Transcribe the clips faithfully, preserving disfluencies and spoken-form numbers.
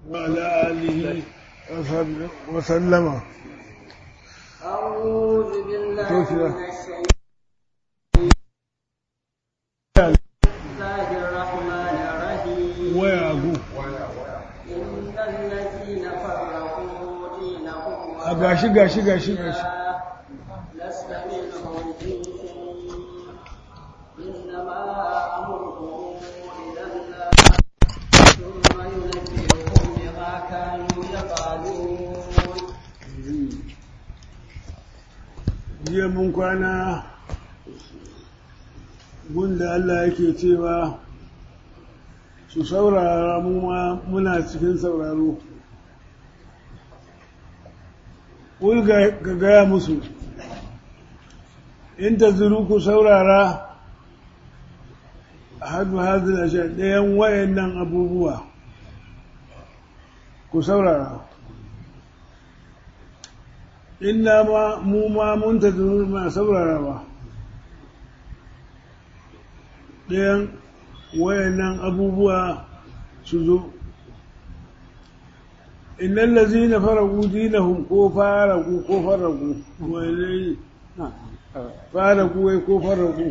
وعلى آله وصحبه وسلم. أعوذ بالله من الشيطان الله الرحمن الرحيم. ويعقو إن الذين فرقوا دينهم أغاشي غاشي غاشي غاشي لست منهم في شيء إنما أمرهم إلى الله ثم ينبئهم بما كانوا يفعلون. jiya mun kwana gunda Allah yake cewa su saurara mu ma muna cikin sauraro. Ulga ga gaya musu in ta zuru ku saurara a hadu hazin a ɗayan wayannan abubuwa ku saurara. Inna ma mu ma mun ta zuru ma saurarawa ɗayan wayannan abubuwa su zo. Innal lazina faragu dinahum ko faragu ko faragu wai faragu wai ko faragu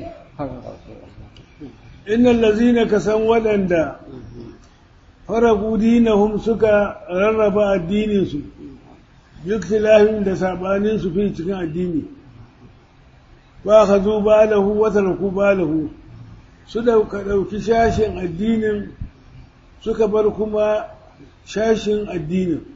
innal lazina kasan waɗanda faragu dinahum suka rarraba addinin su biktilahim da sabanin su fi cikin addini wa khazu balahu wa taraku balahu su dauka dauki shashin addinin suka bar kuma shashin addinin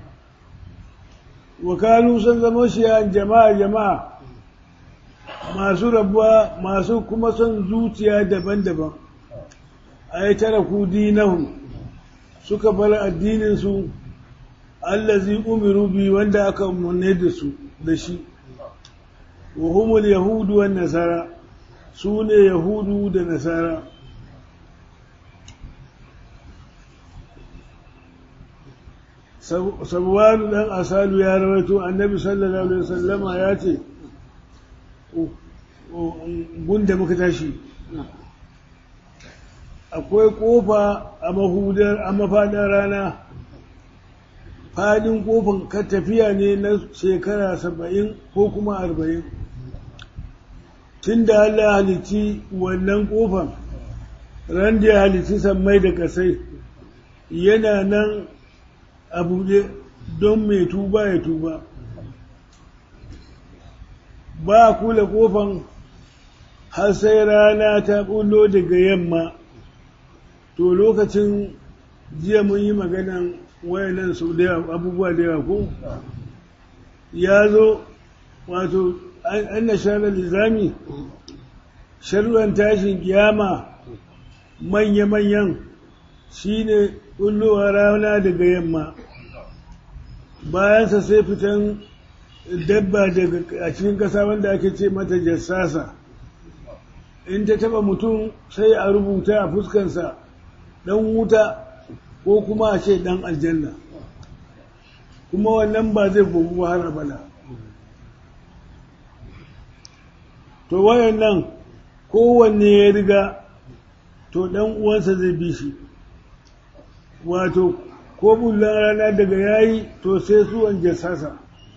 wakalu sun zama shiyan jama'a jama'a masu rabuwa masu kuma son zuciya daban-daban ay taraku dinahum suka bar addinin su allazi umiru bi wanda aka umarne da su da shi wa humul yahudu wan nasara sune yahudu da nasara. Sabwanu dan asalu ya rawaito annabi sallallahu alaihi wasallama ya ce gunda muka tashi akwai kofa a mahudar a mafaɗar rana faɗin kofan ka tafiya ne na shekara saba'in ko kuma arba'in tun da Allah halitti wannan kofan ran da ya halitti sammai da kasai yana nan a buɗe don mai tuba ya tuba ba a kula kofan har sai rana ta ɓullo daga yamma. To lokacin jiya mun yi maganan wayannan sau da abubuwa da yawa ko ya zo wato an na shanar lizami sharuwan tashin kiyama manya-manyan shi ne ƙullowa rana daga yamma bayansa sai fitan dabba daga a cikin ƙasa wanda ake ce mata jassasa in ta taba mutum sai a rubuta a fuskansa ɗan wuta ko kuma a ce ɗan aljanna kuma wannan ba zai gogu har abada. To wayannan kowanne ya riga to ɗan uwansa zai bi shi wato ko bullan rana daga yayi to sai suwan jassasa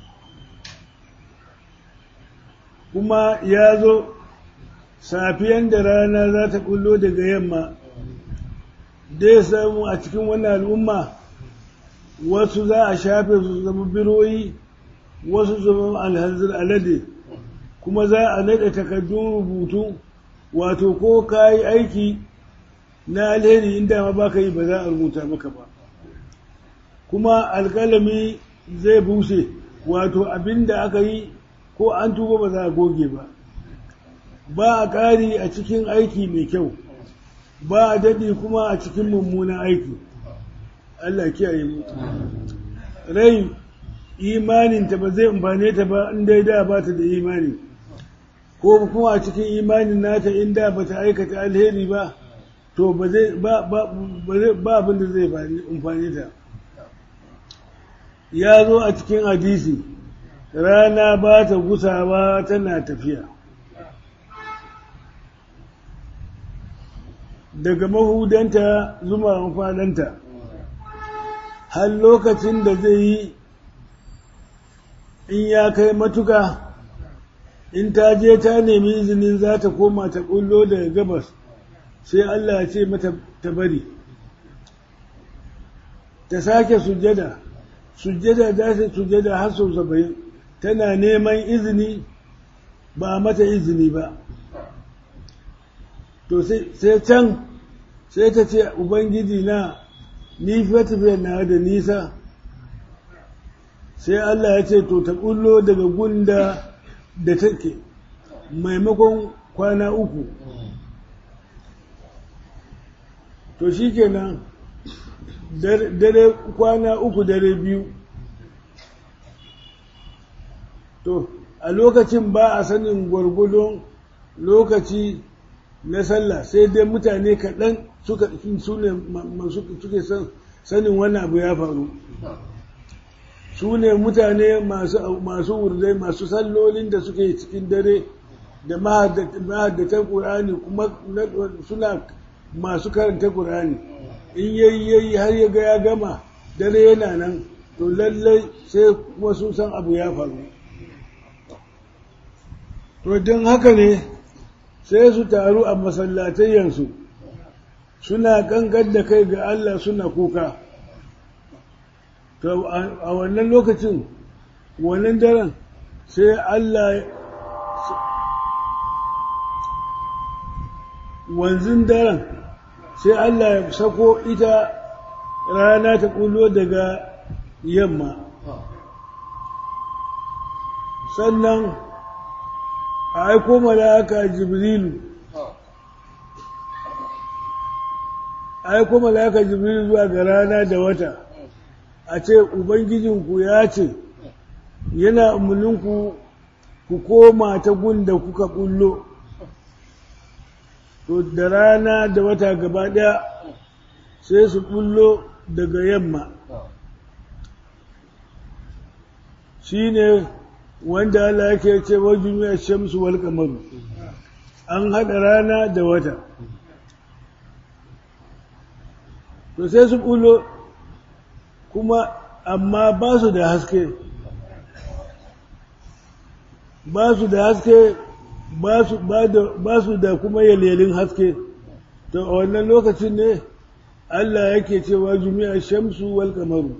kuma ya zo safiyan da rana za ta kullo daga yamma dai samu a cikin wannan al'umma wasu za a shafe su zama biroyi wasu zama alhanzir alade kuma za a naɗa takardun rubutu wato ko ka yi aiki na alheri inda ma ba ka yi ba za a rubuta maka ba kuma alƙalami zai bushe wato abin da aka yi ko an tuba ba za a goge ba ba a ƙari a cikin aiki mai kyau ba a daɗi kuma a cikin mummunan aiki. Allah kiyaye mu. Rai imaninta ba zai amfane ta ba in dai da ba ta da imani ko kuma a cikin imanin nata in da ba ta aikata alheri ba to ba zai ba ba abin da zai amfane ta. Ya zo a cikin hadisi rana ba ta gusawa tana tafiya daga mahudanta zuma amfananta har lokacin da zai yi in ya kai matuka in ta je ta nemi izinin za ta koma ta ƙullo daga gabas sai Allah ya ce mata ta bari ta sake sujjada sujjada za ta sujjada har sau saba'in tana neman izini ba mata izini ba to sai can sai ta ce ubangiji na ni fa tafiyar na da nisa sai Allah ya ce to ta kullo daga gunda da take maimakon kwana uku to shikenan dare kwana uku dare biyu to a lokacin ba a sanin gwargwadon lokaci na sallah sai dai mutane kaɗan suka su ne suke sanin wannan abu ya faru su ne mutane masu wurdai masu sallolin da suke cikin dare da mahaddatan ƙur'ani kuma suna masu karanta ƙur'ani in yayi yayi har ya ga ya gama dare yana nan to lallai sai kuma sun san abu ya faru to don haka ne sai su taru a masallatayyansu suna kankan da kai ga Allah suna kuka to a wannan lokacin wannan daren sai Allah wanzin daren sai Allah ya sako ita rana ta kullo daga yamma sannan a aiko mala'aka jibrilu aiko mala'aka jibrilu zuwa ga rana da wata a ce ubangijinku ya ce yana umarninku ku koma ta gunda kuka bullo to da rana da wata gaba ɗaya sai su bullo daga yamma shi ne wanda Allah yake ce wa jumiyar shamsu wal kamaru an haɗa rana da wata to sai su bullo kuma amma ba su da haske ba su da haske ba su da kuma yalyalin haske to a wannan lokacin ne Allah yake cewa jumi'a shamsu wal kamaru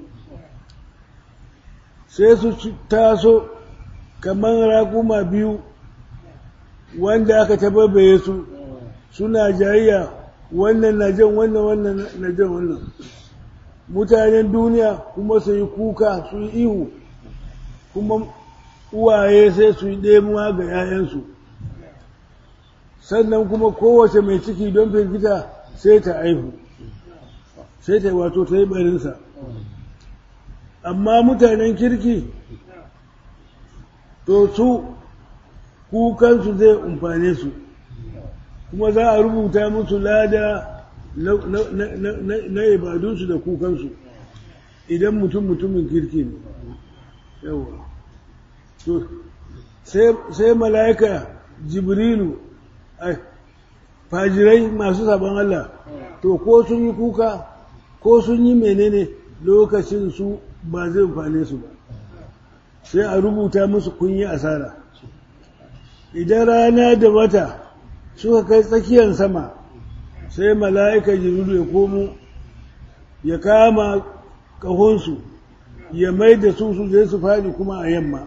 sai su taso kamar raƙuma biyu wanda aka tabbaye su suna jayayya wannan na jan wannan wannan na jan wannan mutanen duniya kuma su yi kuka su yi ihu kuma uwaye sai su yi ɗemuwa ga 'ya'yansu sannan kuma kowace mai ciki don firgita sai ta aihu sai ta wato ta yi barinsa amma mutanen kirki to su kukansu zai umfane su kuma za a rubuta musu lada na ibadunsu da kukansu idan mutum mutumin kirki ne yawa to sai mala'ika jibrilu fajirai masu sabon Allah to ko sun yi kuka ko sun yi menene lokacin su ba zai amfane su ba sai a rubuta musu kun yi asara idan rana da wata suka kai tsakiyar sama sai mala'ika jibrilu ya komo ya kama ƙahonsu ya mai da su su zai su faɗi kuma a yamma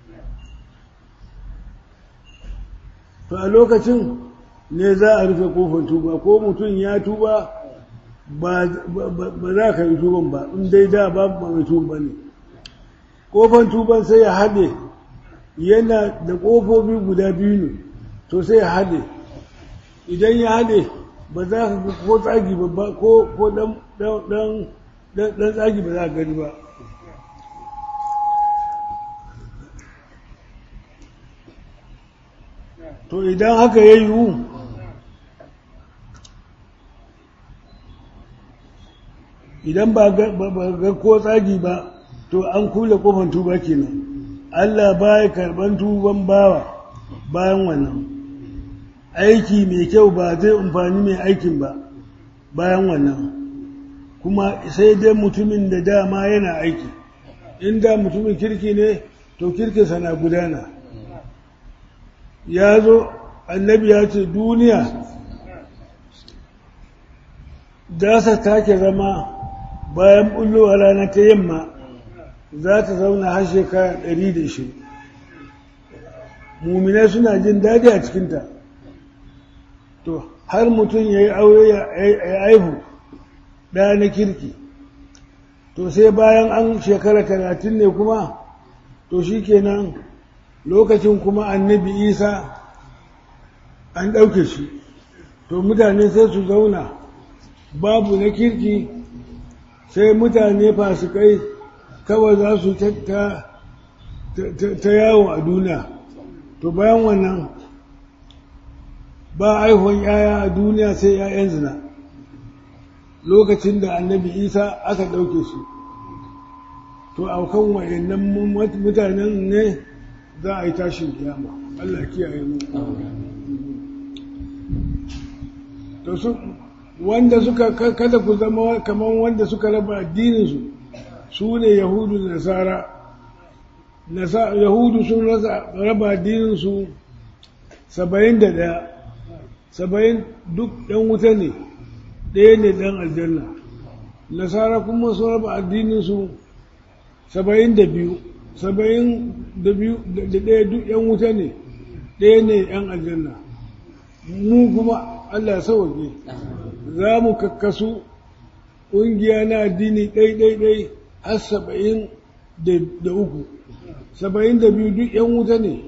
to a lokacin ne za a rufe kofar tuba ko mutum ya tuba ba za ka yi tuban ba in dai da ba mai tuba ne kofar tuban sai ya haɗe yana da ƙofofi guda biyu ne to sai ya haɗe idan ya haɗe ba za ka ga ko tsagi ba ko ɗan tsagi ba za ka gani ba to idan haka ya yiwu idan ba ga ko tsagi ba to an kula kofar tuba kenan Allah baya karban tuban bawa bayan wannan aiki mai kyau ba zai amfani mai aikin ba bayan wannan kuma sai dai mutumin da dama yana aiki inda mutumin kirki ne to kirkinsa na gudana ya zo annabi ya ce duniya za ta take zama bayan bullowa rana ta yamma za ta zauna har shekara ɗari da ishirin muminai suna jin daɗi a cikinta to har mutum ya yi aure ya aihu ɗaya na kirki to sai bayan an shekara talatin ne kuma to shi kenan lokacin kuma annabi isa an ɗauke shi to mutane sai su zauna babu na kirki sai mutane fasikai kawai za su ta yawo a duniya to bayan wannan ba aihuwan yaya a duniya sai yayan zina lokacin da annabi isa aka ɗauke shi to a kan wayannan mutanen ne za a yi tashin kiyama Allah kiyaye mu to su wanda suka kada ku zama kamar wanda suka raba addininsu su ne yahudu da nasara yahudu sun raba addininsu saba'in da ɗaya saba'in duk ɗan wuta ne ɗaya ne ɗan aljanna nasara kuma sun raba addininsu saba'in da biyu saba'in da biyu da ɗaya duk ɗan wuta ne ɗaya ne ɗan aljanna mu kuma Allah ya sauke za mu kakkasu ƙungiya na addini ɗai-ɗai-ɗai har saba'in da uku saba'in da biyu duk ‘yan wuta ne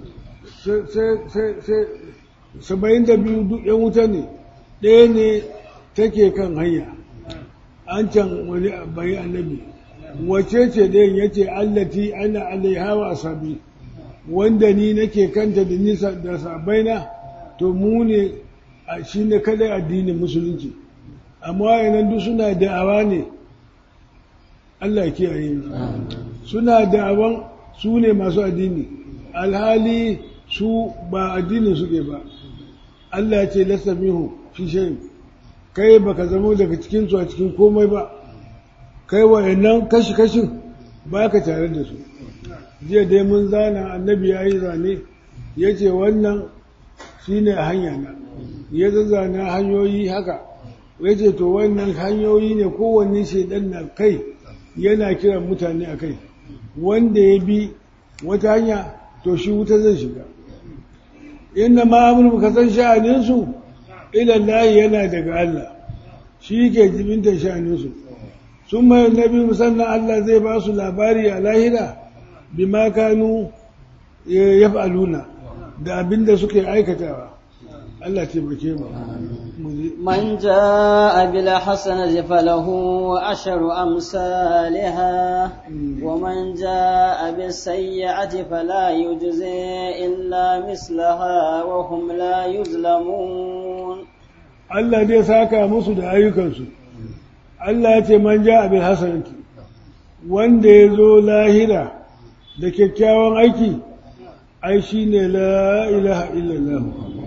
saba'in da biyu duk ‘yan wuta ne ɗaya ne take kan hanya an can wani bayi annabi wace ce ɗayan ya ce allati ana alaihawa sabi wanda ni nake kanta da nisa da sabaina to mu ne shi ne kada addinin musulunci amma yanan duk suna da'awa ne Allah ya kiyaye mu suna da'awan su ne masu addini alhali su ba addinin suke ba Allah ya ce lasta minhu fi shay'in kai baka zama daga cikin su a cikin komai ba kai wayannan kashi kashin baka tare da su jiya dai mun zana annabi yayi zane yace wannan shine hanya na ya zazzana hanyoyi haka yace to wannan hanyoyi ne kowanne shedan na kai yana kiran mutane a kai wanda ya bi wata hanya to shi wuta zai shiga inna ma amru ka san sha'aninsu ilallahi yana daga Allah shi ke jibinta sha'aninsu sun mai nabi musamman Allah zai ba su labari a lahira bima kanu yaf'aluna da abinda suke aikatawa Allah taimake mu man jaa bil hasanati falahu ashru amsalha wa man jaa bis sayyi'ati fala yujza illa mislaha wa hum la yuzlamun Allah zai saka musu da ayyukansu Allah ya ce man jaa bil hasanati wanda ya zo lahira da kyakkyawan aiki ai shine la ilaha illallah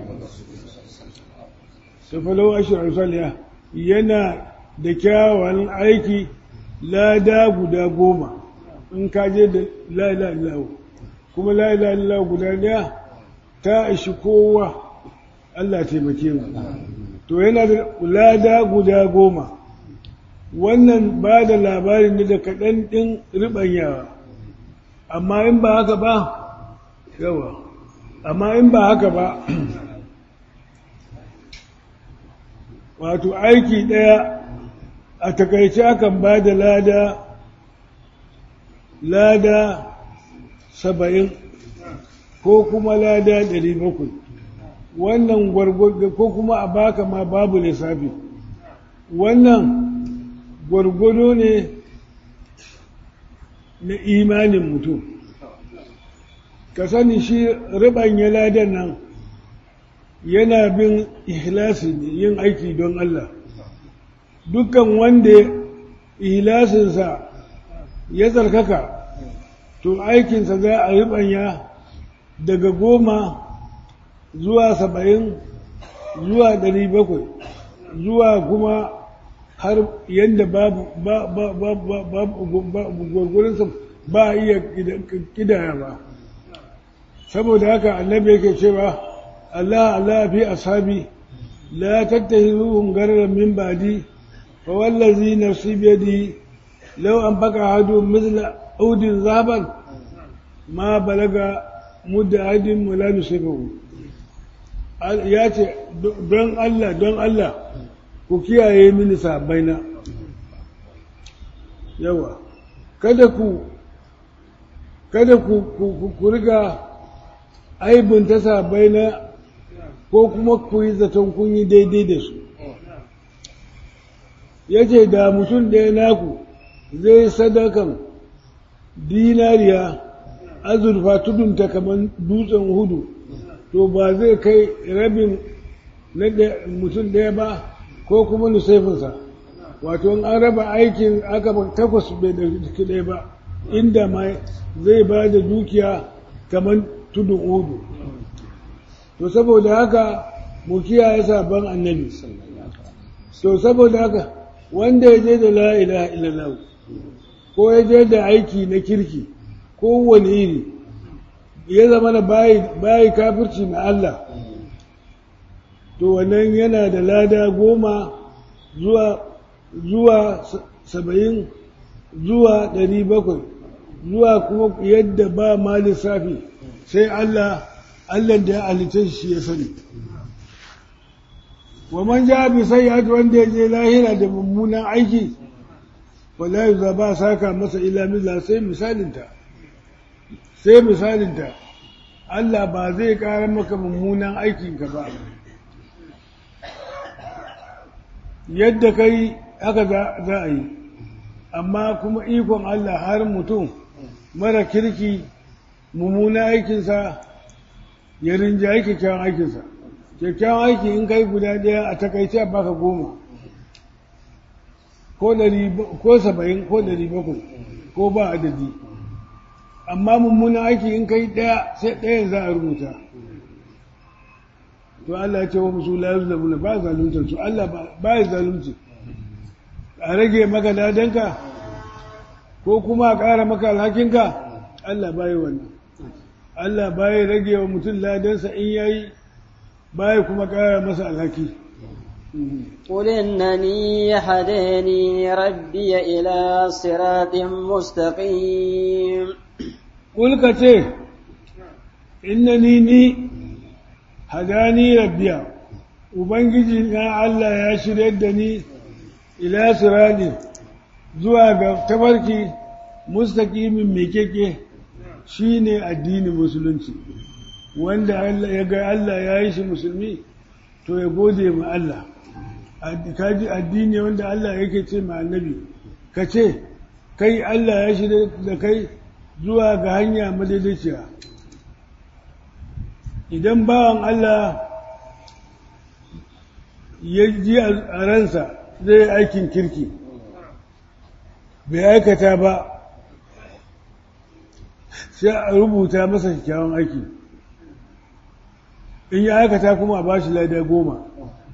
tafalau ashirar saliya yana da kyawawan aiki lada guda goma in ka je da la'ila'ilawo kuma la'ila'ilawo guda daya ta ishi kowa Allah taimake mu to yana da lada guda goma wannan ba da labarin da kaɗan ɗin riɓanyawa amma in ba haka ba yawa amma in ba haka ba wato aiki ɗaya a takaice akan ba da lada lada saba'in ko kuma lada ɗari bakwai wannan gwargwado ko kuma a baka ma babu lissafi wannan gwargwado ne na imanin mutum ka sani shi riɓanya ladan nan yana bin ihlasi ne yin aiki don Allah dukkan wanda ihlasinsa ya tsarkaka to aikinsa za a riɓanya daga goma zuwa saba'in zuwa ɗari bakwai zuwa kuma har yadda babu babu gwargwarinsa ba a iya kidaya ba saboda haka annabi yake cewa Allah Allah fi ashabi la tattahizuhum gararan min ba'di fa wallazi nafsi bi yadi law anfaqa hadu mithla udin zahaban ma balaga mudda adin wala nusibahu ya ce don Allah don Allah ku kiyaye mini sabaina yawa kada ku kada ku ku riga aibun ta sabaina ko kuma ku yi zaton kun yi daidai da su yace da mutum ɗaya naku zai sadakan dinariya azurfa tudunta kamar dutsen hudu to ba zai kai rabin na mutum ɗaya ba ko kuma nusaifinsa wato an raba aikin aka takwas bai da jiki ɗaya ba inda ma zai ba da dukiya kamar tudun hudu to saboda haka mu kiyaye sabon annabi to saboda haka wanda ya je da la ilaha illallah ko ya je da aiki na kirki kowane iri ya zama na bayi kafirci na Allah to wannan yana da lada goma zuwa zuwa saba'in zuwa ɗari bakwai zuwa kuma yadda ba ma lissafi sai Allah Allah da ya halitta shi ya sani wa man ja bi sayyi'at wanda ya je lahira da mummunan aiki wala yuza ba saka masa ila milla sai misalinta sai misalinta Allah ba zai ƙara maka mummunan aikinka ba yadda kai haka za a yi amma kuma ikon Allah har mutum mara kirki mummunan aikinsa ya rinjaye kyakkyawan aikinsa kyakkyawan aiki in kai guda ɗaya a takaice a baka goma ko saba'in ko ɗari bakwai ko ba adadi amma mummunan aiki in kai ɗaya sai ɗayan za a rubuta to Allah ya ce wa musu la yuzlamuna ba zaluntar su Allah ba ya zalunci a rage maka ladanka ko kuma a ƙara maka alhakinka Allah ba yi wannan Allah ba ya rage wa mutum ladansa in yayi ba ya kuma ƙara masa alhaki قل إنني هداني ربي إلى صراط مستقيم قل كتير إنني ني هداني ربي وبنجي يا الله يا شردني إلى صراط زواج تباركي مستقيم ميكيكي shine addinin musulunci wanda Allah ya ga Allah ya yi shi musulmi to ya gode ma Allah kaji addini wanda Allah yake ce ma annabi ka ce kai Allah ya shirya da kai zuwa ga hanya madaidaiciya idan bawan Allah ya ji a ransa zai aikin kirki bai aikata ba sai a rubuta masa kyakkyawan aiki in ya aikata kuma a bashi lada goma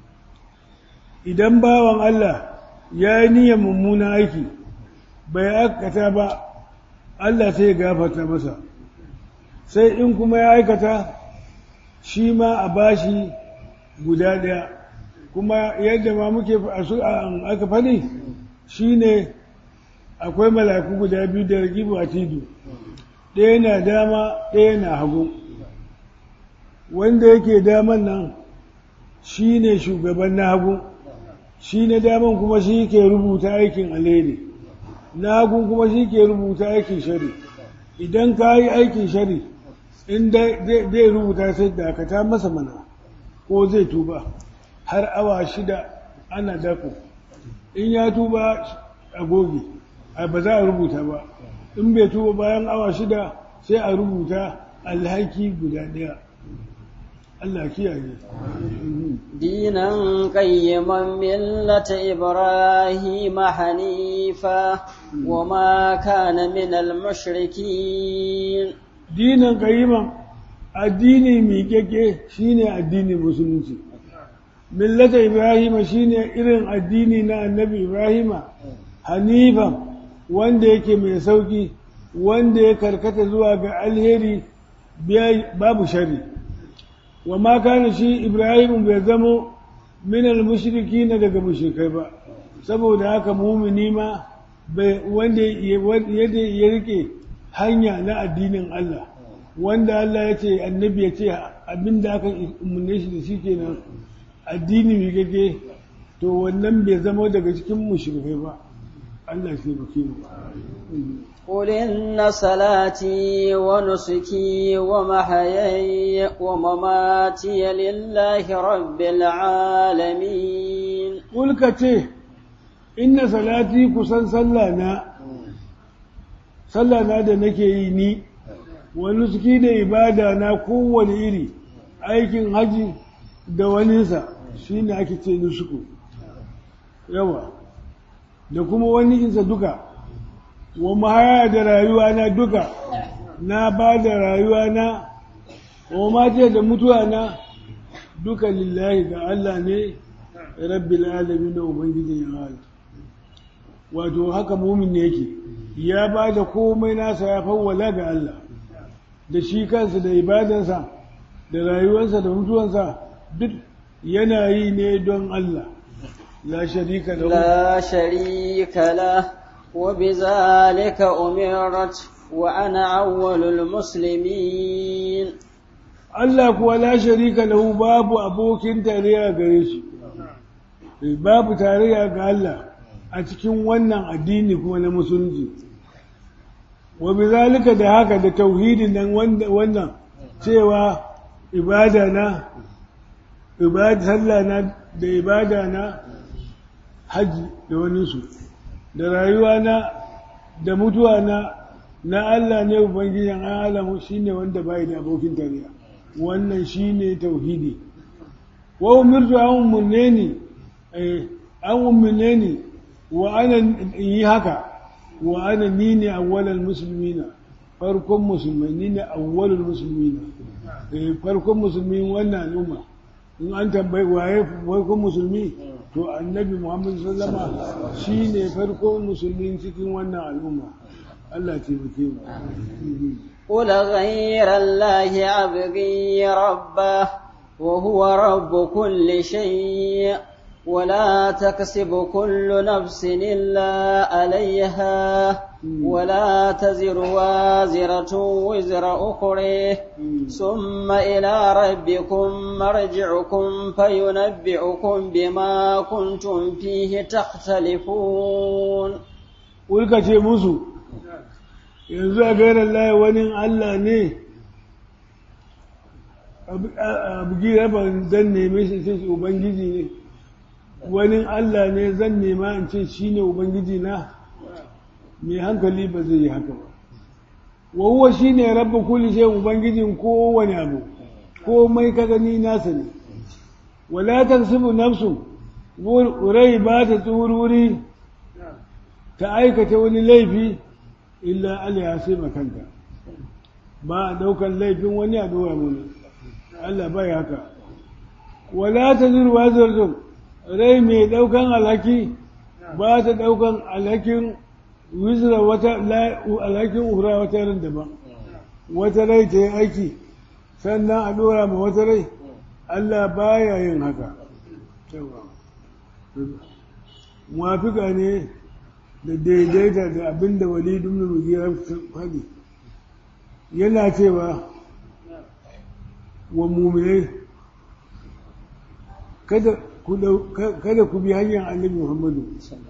idan bawan Allah ya yi niyyar mummunan aiki bai aikata ba Allah sai ya gafarta masa sai in kuma ya aikata shi ma a bashi guda ɗaya kuma yadda ma muke aka faɗi shi ne akwai mala'iku guda biyu da ragibu a tidu ɗaya na dama ɗaya na hagu wanda yake daman nan shi ne shugaban na hagu shi na daman kuma shi ke rubuta aikin alheri na hagu kuma shi ke rubuta aikin shari idan ka yi aikin shari in zai rubuta sai da aka ta masa mana ko zai tuba har awa shida ana dako in ya tuba a goge ba za a rubuta ba in bai tuba bayan awa shida sai a rubuta alhaki guda ɗaya Allah kiyaye dinan qayyiman millata ibrahima hanifa wa ma kana minal mushrikin dinan qayyiman addini miƙeƙe shine addinin musulunci millata Ibrahim shine irin addini na annabi Ibrahima hanifan wanda yake mai sauki wanda ya karkata zuwa ga alheri babu shari wa ma kana shi Ibrahim bai zamo min al-mushrikina daga mushrikai ba saboda haka mumini ma wanda ya rike hanya na addinin Allah wanda Allah ya ce annabi ya ce abinda aka umarne shi da shi kenan addini mai gage to wannan bai zama daga cikin mushrikai ba Allah shi bake mu قل إن صلاتي ونسكي ومحياي ومماتي لله رب العالمين قل كتي إن صلاتي كسن صلانا صلانا da nake yi ni wani suki da ibada na kowane iri aikin haji da waninsa shi ne ake ce nusuku yawa da kuma wani insa duka wa mahaya da rayuwa na duka na ba da rayuwa na wa mace da mutuwa na duka lillahi ga Allah ne rabbil alamin da ubangijin ya wato haka mumin ne yake ya ba da komai nasa ya fawwala ga Allah da shi kansa da ibadansa da rayuwarsa da mutuwansa duk yana yi ne don Allah la sharika lahu la sharika la wa bizalika umirat wa ana awwalul muslimin Allah kuwa la sharika lahu babu abokin tarayya gare shi babu tarayya ga Allah a cikin wannan addini kuma na musulunci wa bizalika da haka da tauhidin nan wannan cewa ibada na ibada sallah na da ibada na haji da wani su da rayuwa na da mutuwa na na Allah ne ubangijin alamu shine wanda bai da abokin tarayya wannan shine tauhidi wa umirtu an ummini eh an ummini wa ana yi haka wa ana ni ne awwalal muslimina farkon musulmai ni ne awwalul muslimina eh farkon musulmi wannan al'umma in an tambayi waye farkon musulmi to annabi Muhammad sallallahu alaihi wasallam shine farkon musulmi cikin wannan al'umma Allah ya taimake mu قل غير الله أبغي ربه وهو رب كل شيء ولا تكسب كل نفس إلا عليها ولا تزر وازرة وزر أخرى ثم إلى ربكم مرجعكم فينبئكم بما كنتم فيه تختلفون قل كتي مسو yanzu a gairar laye wani Allah ne abu gira ban zan neme shi ce Ubangiji ne wani Allah ne zan nema in ce shi ne Ubangiji na mai hankali ba zai yi haka ba wawuwa shi ne rabba kulli shi Ubangijin kowane abu ko mai ka gani nasa ne walatar sibu nafsu rai ba ta tsururi ta aikata wani laifi illa Allah ya sai makanta ba a daukan laifin wani a dora mana Allah bai haka wala ta zurwa zurzun rai mai daukan alhaki ba ta daukan alhakin wizra wata alhakin uhra wata ran daban wata rai ta yi aiki sannan a dora ma wata rai Allah baya yin haka muwafika ne da daidaita da abin da walidun mugira faɗi yana cewa wa muminai kada ku bi hanyar annabi Muhammadu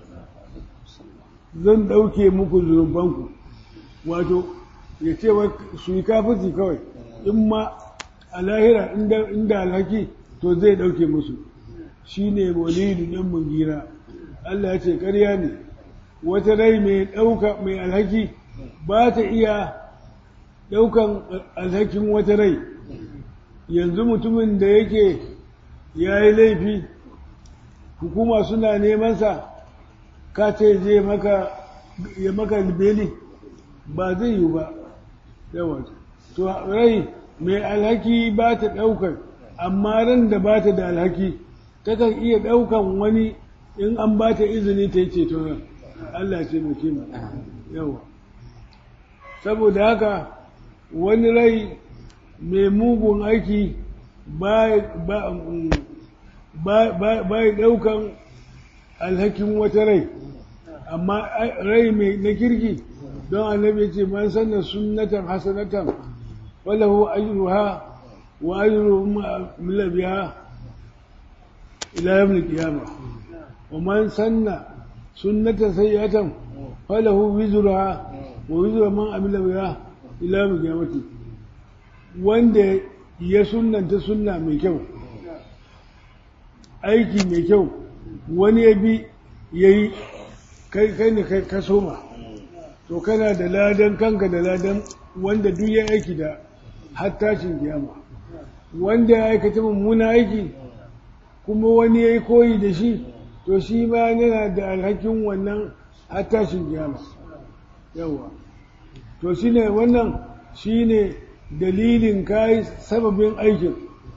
zan ɗauke muku zunubanku wato ya ce su yi kafirci kawai in ma a lahira inda alhaki to zai ɗauke musu shi ne walidun ɗan mugira Allah ya ce ƙarya ne wata rai mai ɗauka mai alhaki ba ta iya ɗaukan alhakin wata rai yanzu mutumin da yake ya yi laifi hukuma suna nemansa ka ce je maka ya maka beli ba zai yi ba yawa to rai mai alhaki ba ta ɗaukar amma ran da ba ta da alhaki takan iya ɗaukan wani in an ba ta izini ta yi ceto ran Allah ce mu kima yawa saboda haka wani rai mai mugun aiki ba ya ɗaukan alhakin wata rai amma rai mai na kirki don annabi ce man sanna sunnatan hasanatan walahu ajruha wa ajru ma biha ila yawm al-qiyamah wa man sanna sunnatan sayyi'atan falahu wizruha wa wizru man amila biha ila yawm al-qiyamah wanda ya sunnanta sunna mai kyau aiki mai kyau wani ya bi yayi kai kai ne kai ka soma to kana da ladan kanka da ladan wanda duk ya aiki da har tashin kiyama wanda ya aikata mummuna aiki kuma wani ya yi koyi da shi to shi ma yana da alhakin wannan har tashin kiyama yawa to shine wannan shine dalilin kai sababin aikin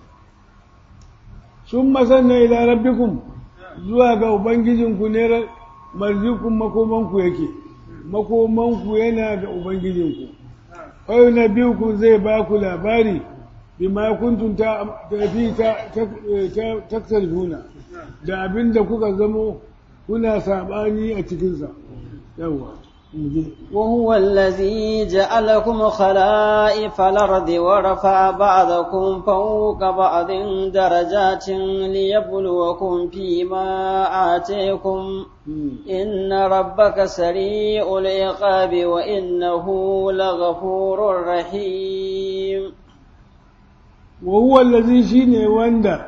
sun masanna ila rabbikum zuwa ga ubangijinku ne marjikun makomanku yake makomanku yana ga ubangijinku kawai na biyu ku zai ba ku labari bima kuntum ta tafi ta taktalifuna da abinda kuka zamo kuna sabani a cikinsa yawa وهو الذي جعلكم خلائف الأرض ورفع بعضكم فوق بعض درجات ليبلوكم فيما آتيكم إن ربك سريع العقاب وإنه لغفور رحيم وهو الذي شيني واندا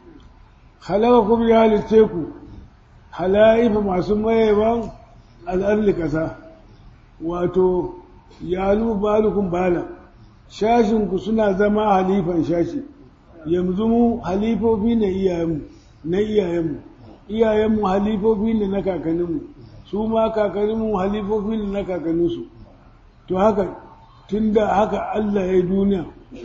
خلقكم يا لتيكو خلائف معصومة يبان الأرض كذا wato yalu balukum bala shashinku suna zama halifan shashi yanzu mu halifofi ne iyayenmu na iyayenmu iyayenmu halifofi ne na kakanninmu su ma kakanninmu halifofi ne na kakanninsu to haka tunda haka Allah ya yi duniya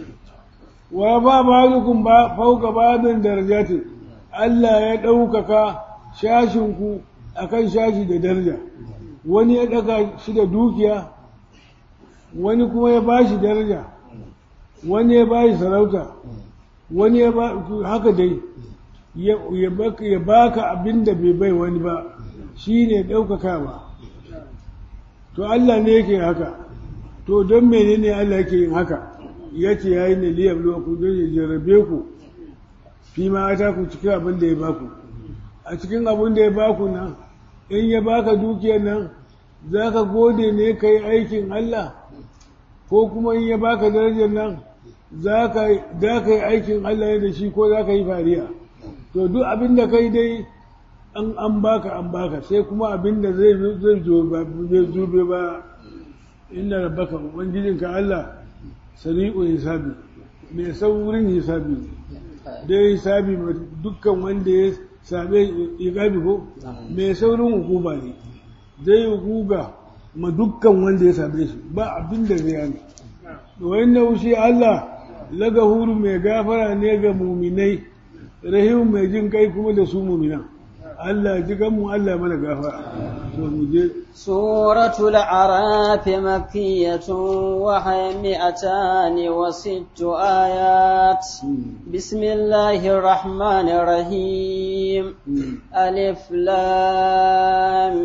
wa ba balukum ba fauka babin darajatin Allah ya ɗaukaka shashinku akan shashi da daraja wani ya daga shi da dukiya wani kuma ya ba shi daraja wani ya ba shi sarauta wani ya ba haka dai ya baka abin da bai bai wani ba shi ne ɗaukakawa to Allah ne yake haka to don menene Allah yake yin haka ya ce ya yi ne liyar ku don ya jarrabe ku fi ma ta ku cikin abin da ya baku a cikin abin da ya baku nan in ya baka dukiyar nan za ka gode ne ka yi aikin Allah ko kuma in ya baka darajar nan za ka yi aikin Allah da shi ko za ka yi fariya to duk abin da kai dai an an baka an baka sai kuma abin da zai zai zube ba inna rabbaka ubangijinka Allah sari'u hisabi mai saurin hisabi dai hisabi dukkan wanda ya sabe igabi ko mai saurin hukuma ne zai hukuga ma dukkan wanda ya sabe shi ba abin da zai yana wannan shi Allah lagahuru mai gafara ne ga muminai rahim mai jin kai kuma da su muminan Allah ji ganmu Allah mana gafara to mu je suratul a'raf makkiyatun wa mi'atan wa sittu ayat bismillahir rahmanir rahim alif lam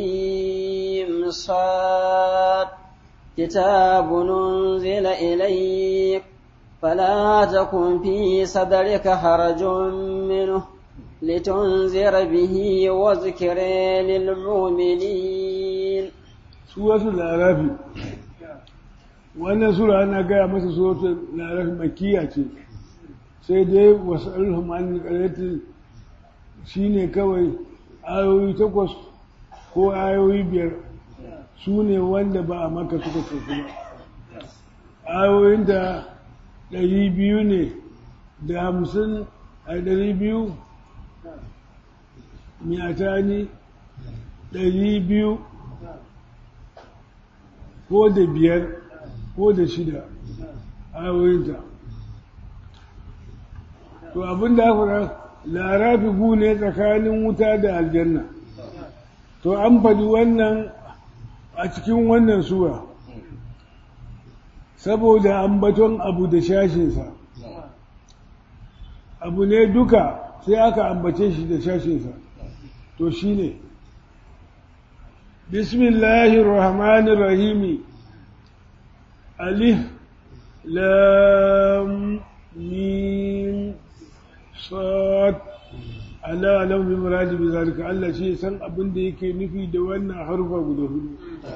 mim sad kitabun unzila ilayk فلا تكن في صدرك حرج منه لتنذر به وذكر للمؤمنين سورة الأعراف wannan sura ana gaya masa suratul al-araf makkiya ce sai dai wasalhum an qaryati shine kawai ayoyi takwas ko ayoyi biyar su ne wanda ba a maka suka ce kuma ayoyin da ɗari biyu ne da hamsin a ɗari biyu miyatani ɗari biyu ko da biyar ko da shida ayoyinta to abin da aka larafi gu ne tsakanin wuta da aljanna to an faɗi wannan a cikin wannan sura saboda ambaton abu da shashinsa abu ne duka sai aka ambace shi da shashinsa to shi ne bismillahir rahmanir rahimi alif lam mim sad ala alam bi muradi bi zalika Allah shi san abin da yake nufi da wannan harfa guda hudu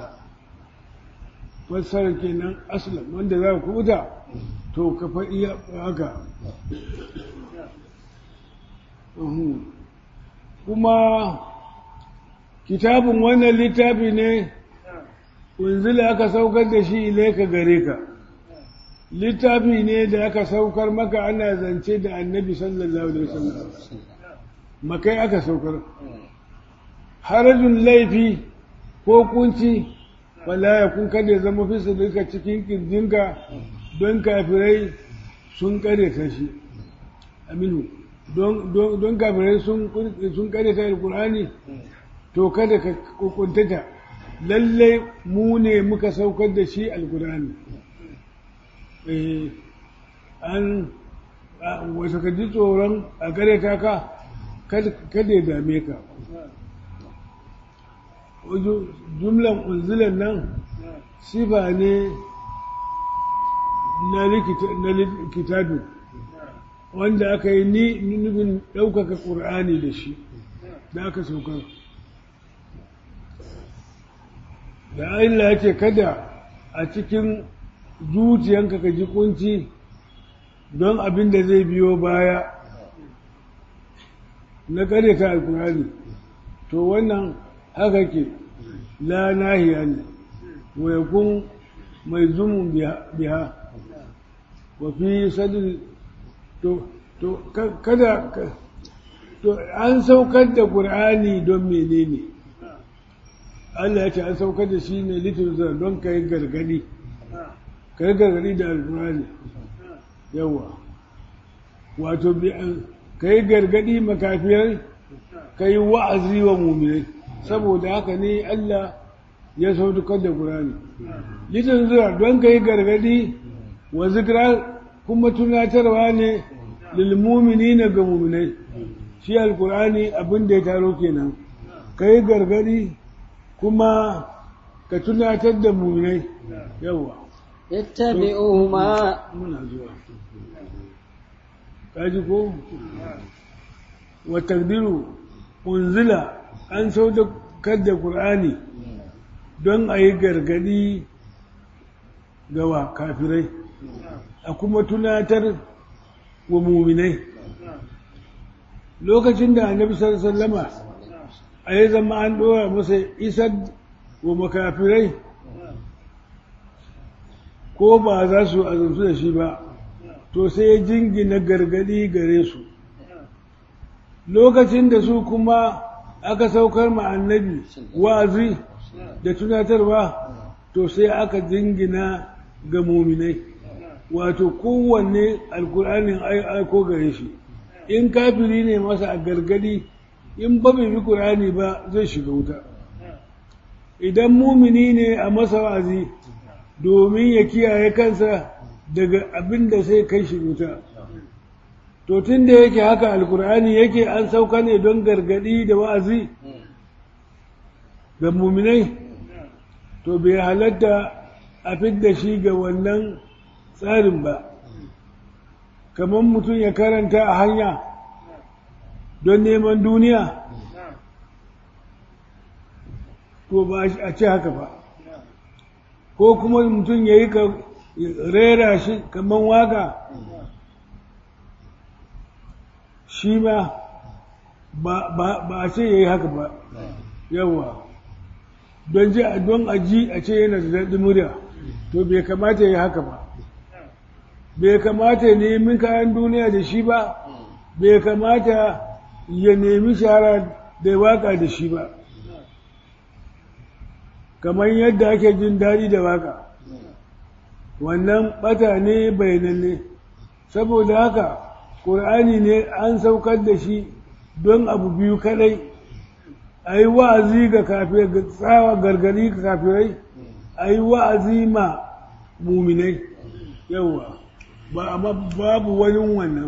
fassara kenan aslan wanda za ku huta to ka faɗi haka kuma kitabun wannan littafi ne unzila aka saukar da shi ilaika gare ka littafi ne da aka saukar maka ana zance da annabi sallallahu alaihi wasallam makai aka saukar harajin laifi ko kunci wala ya kun kada zama fi su duka cikin kirjinka don kafirai sun kare ta shi aminu don kafirai sun kare ta alkur'ani to kada ka kuntata lallai mu ne muka saukar da shi alkur'ani an wasu ka ji tsoron a kare ta ka kada ya dame ka jumlan unzilan nan sifa ne na likitabi wanda aka yi ni nufin ɗaukaka ƙur'ani da shi da aka saukar da Allah ya ce kada a cikin zuciyanka ka ji kunci don abin da zai biyo baya na karyata alkurani to wannan haka ke la nahiya ne wa yakun mai zumun biha wa fi sadin to to kada to an saukar da qur'ani don menene Allah ya ce an saukar da shi ne litin don kai gargadi kai gargadi da alkurani yawa wato kai gargadi makafiyar kai wa'azi wa mu'minai saboda haka ne Allah ya saukar da Qur'ani litin zura don kai gargadi wa zikra kuma tunatarwa ne lil mu'minina ga mu'minai shi alqur'ani abin da ya taro kenan kai gargadi kuma ka tunatar da mu'minai yawa ittabi'u ma muna zuwa kaji ko wa takdiru unzila an saukar da Qur'ani don a yi gargadi ga kafirai a kuma tunatar wa muminai lokacin da annabi sallallahu alaihi wasallama a yi zama an dora masa isar wa makafirai ko ba za su azantu da shi ba to sai ya jingina gargadi gare su lokacin da su kuma aka saukar ma annabi wa'azi da tunatarwa to sai aka jingina ga muminai wato kowanne alkur'anin aiko gare shi in kafiri ne masa a gargadi in ba bai bi qur'ani ba zai shiga wuta idan mumini ne a masa wa'azi domin ya kiyaye kansa daga abin da sai kai shi wuta to tun da yake haka alkur'ani yake an sauka ne don gargadi da wa'azi ga muminai to bai halatta a fidda shi ga wannan tsarin ba kamar mutum ya karanta a hanya don neman duniya to ba a ce haka ba ko kuma mutum ya yi rera shi kamar waka shi ma ba a ce ya yi haka ba yawa don a ji a ce yana da daɗin murya to bai kamata ya yi haka ba bai kamata ya nemi kayan duniya da shi ba bai kamata ya nemi shara da waka da shi ba kamar yadda ake jin daɗi da waka wannan ɓata ne bayananne saboda haka ƙur'ani ne an saukar da shi don abu biyu kadai a yi wa'azi ga kafirai ga tsawa gargari ga kafirai a yi wa'azi ma muminai yawa ba amma babu wani wannan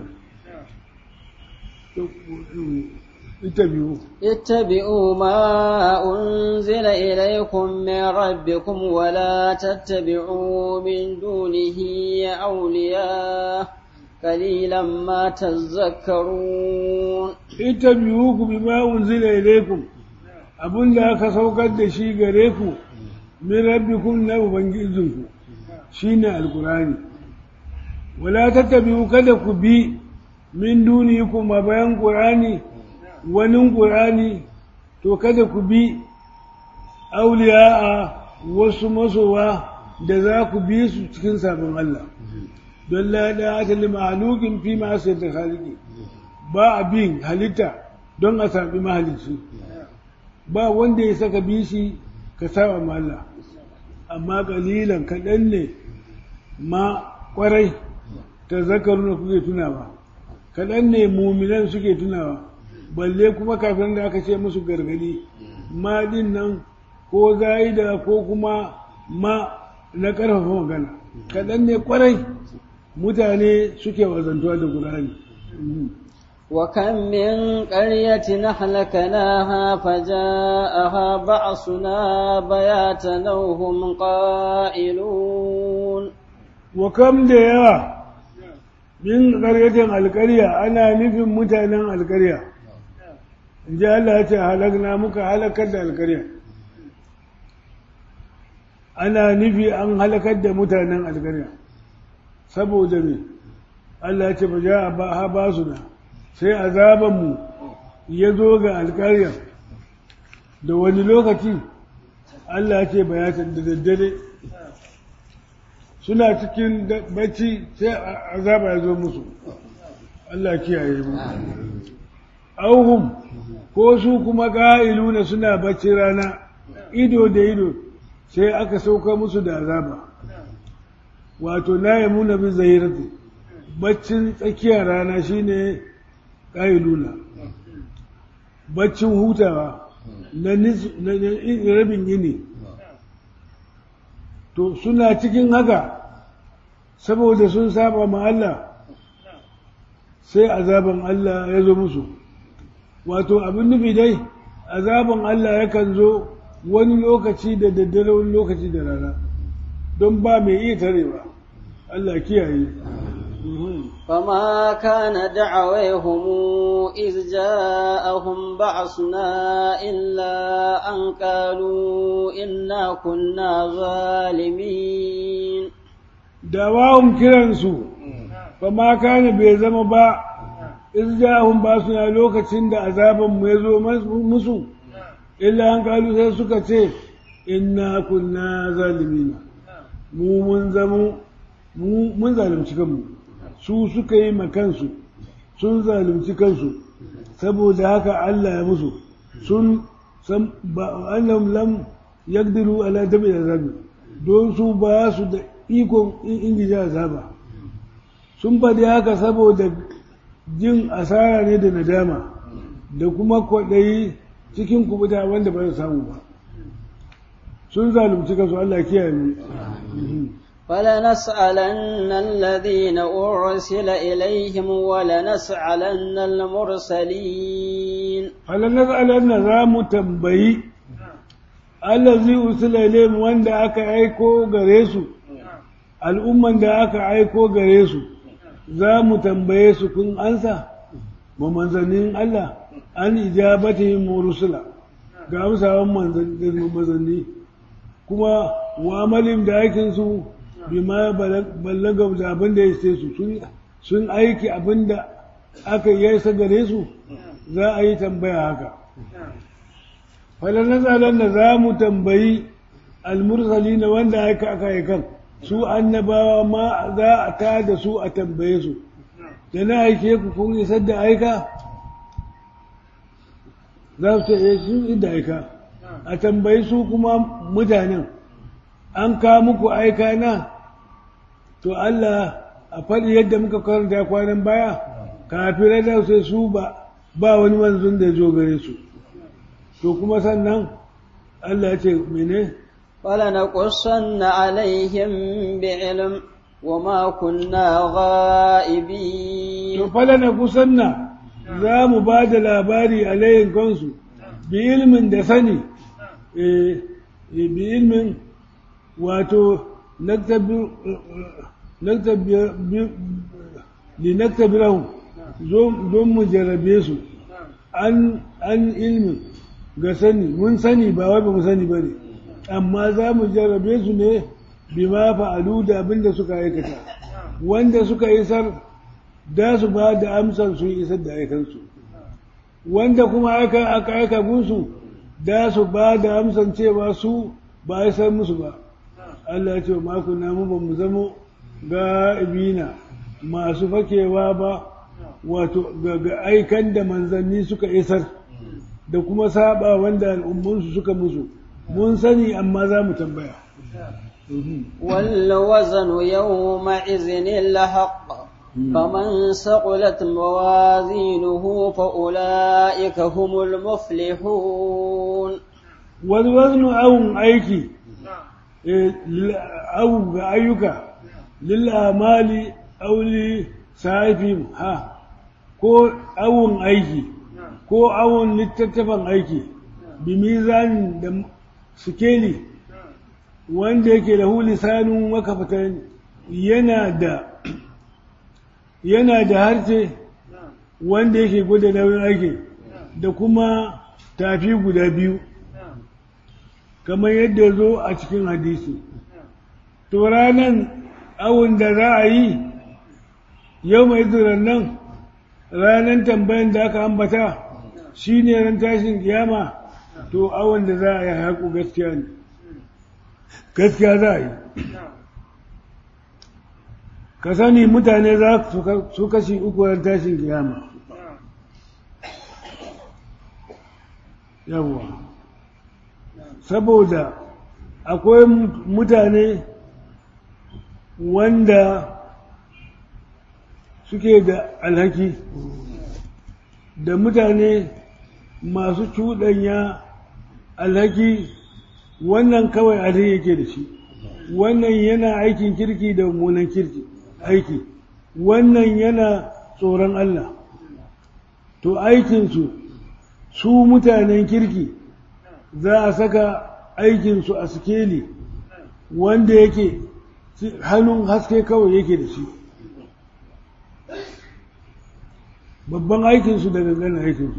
ita biyu اتبعوا ما أنزل إليكم من ربكم ولا تتبعوا من دونه أولياء قليلا ما تذكرون اتبعوا بما أنزل إليكم abin da aka saukar da shi gare ku min rabbikum na ubangijinku shine alqur'ani wala tattabi'u kada ku bi min duniyikum ma bayan qur'ani wani qur'ani to kada ku bi auliya'a wasu masowa da za ku bi su cikin sabon Allah don la da'ata li ma'luqin fi ma asata khaliqi ba abin halitta don a sabi mahalicci ba wanda ya saka bishi ka saba ma Allah amma kalilan kaɗan ne ma ƙwarai ta zakaruna kuke tunawa kaɗan ne muminan suke tunawa balle kuma kafin da aka ce musu gargadi ma din nan ko za'ida ko kuma ma na ƙarfafa magana kaɗan ne ƙwarai mutane suke wazantuwa da Qur'ani وكم من قرية أهلكناها فجاءها بأسنا بياتا وهم قائلون وكم ديوا من قرية القرية أنا نفهم متانا القرية إن جاء الله هلكنا مك هلكت القرية أنا نفي أن هلكت متانا القرية سبو دمي الله فجاء بأسنا sai azabanmu ya zo ga alƙaryar da wani lokaci Allah ce bayatan da daddare suna cikin bacci sai azaba ya zo musu Allah kiyaye mu auhum ko su kuma ƙa'iluna suna bacci rana ido da ido sai aka sauka musu da azaba wato na yamuna bin zahirati baccin tsakiyar rana shine ƙa'iluna baccin hutawa na rabin yini to suna cikin haka saboda sun saba ma Allah sai azaban Allah ya zo musu wato abin nufi dai azaban Allah yakan zo wani lokaci da daddare wani lokaci da rana don ba mai iya tarewa Allah kiyaye فما كان دعويهم إذ جاءهم بعثنا إلا أن قالوا إنا كنا ظالمين دعواهم كرنسو فما كان بيزم با إذ جاءهم بعثنا لوكا تند عذابا ميزو مسو إلا أن قالوا سيسكا إنا كنا ظالمين مو منزمو مو منزلم شكمو su suka yi makansu sun zalunci kansu saboda haka Allah ya musu sun san annahum lam yaqdiru ala dabi azabi don su ba su da ikon ingija azaba sun faɗi haka saboda jin asara ne da nadama da kuma kwaɗayi cikin kubuta wanda ba su samu ba sun zalunci kansu Allah kiyaye mu فلنسألن الذين أرسل إليهم ولنسألن المرسلين فلنسألن ذا تنبي الذي أرسل إليهم وان دا أكا عيكو غريسو الأمة دا أكا عيكو غريسو ذا تنبيسو كن أنسى ومنزنين الله عن إجابتهم ورسلا قامسا ومنزنين كما وعملهم دا أكنسو bima ballaga da abin da ya ce su sun aiki abin da aka yi sa gare su za a yi tambaya haka falon nazarar da za mu tambayi almursali na wanda aka aka yi kan su annabawa ma za a ta da su a tambaye su da na aike ku kun isar da aika za su ce sun inda aika a tambayi su kuma mutanen an ka muku aika na to Allah a faɗi yadda muka karanta kwanan baya kafirai da sai su ba ba wani manzon da ya zo gare su to kuma sannan Allah ya ce mene فلنقصن عليهم بعلم وما كنا غائبين to falanaqusanna za mu ba da labari alayhin kansu bi ilmin da sani eh bi ilmin wato naktabi naktabi linaktabirahum don mu jarrabe su an an ilmin ga sani mun sani ba wai ba mu sani bane amma za mu jarrabe su ne bima fa'alu da abinda suka aikata wanda suka isar da su ba da amsar su isar da aikansu wanda kuma aka aka aika musu da su ba da amsar cewa su ba isar musu ba Allah ya ce ma kunna mu ba mu zamo ga ibina masu fakewa ba wato ga aikan da manzanni suka isar da kuma saba wanda al'ummunsu suka musu mun sani amma za mu tambaya والوزن يومئذ الحق فمن ثقلت موازينه فأولئك هم المفلحون والوزن أو أيكي أو أيك للأعمال أو لسائفهم ها ko awon aiki ko awon littattafan aiki bi mizanin da sikeli wanda yake da lisanun makafatan yana da yana da harshe wanda yake gwada nauyin aiki da kuma tafi guda biyu kamar yadda zo a cikin hadisi to ranan awon da za a yi yau mai zuran nan ranan tambayan da aka ambata shine ran tashin kiyama to awon da za a yi haƙu gaskiya ne gaskiya za a yi ka sani mutane za su kashi uku ran tashin kiyama yawwa saboda akwai mutane wanda suke da alhaki da mutane masu cuɗanya alhaki wannan kawai alhaki yake da shi wannan yana aikin kirki da mummunan kirki aiki wannan yana tsoron Allah to aikinsu su mutanen kirki za a saka aikinsu a sikeli wanda yake hannun haske kawai yake da shi babban aikinsu da gangan aikinsu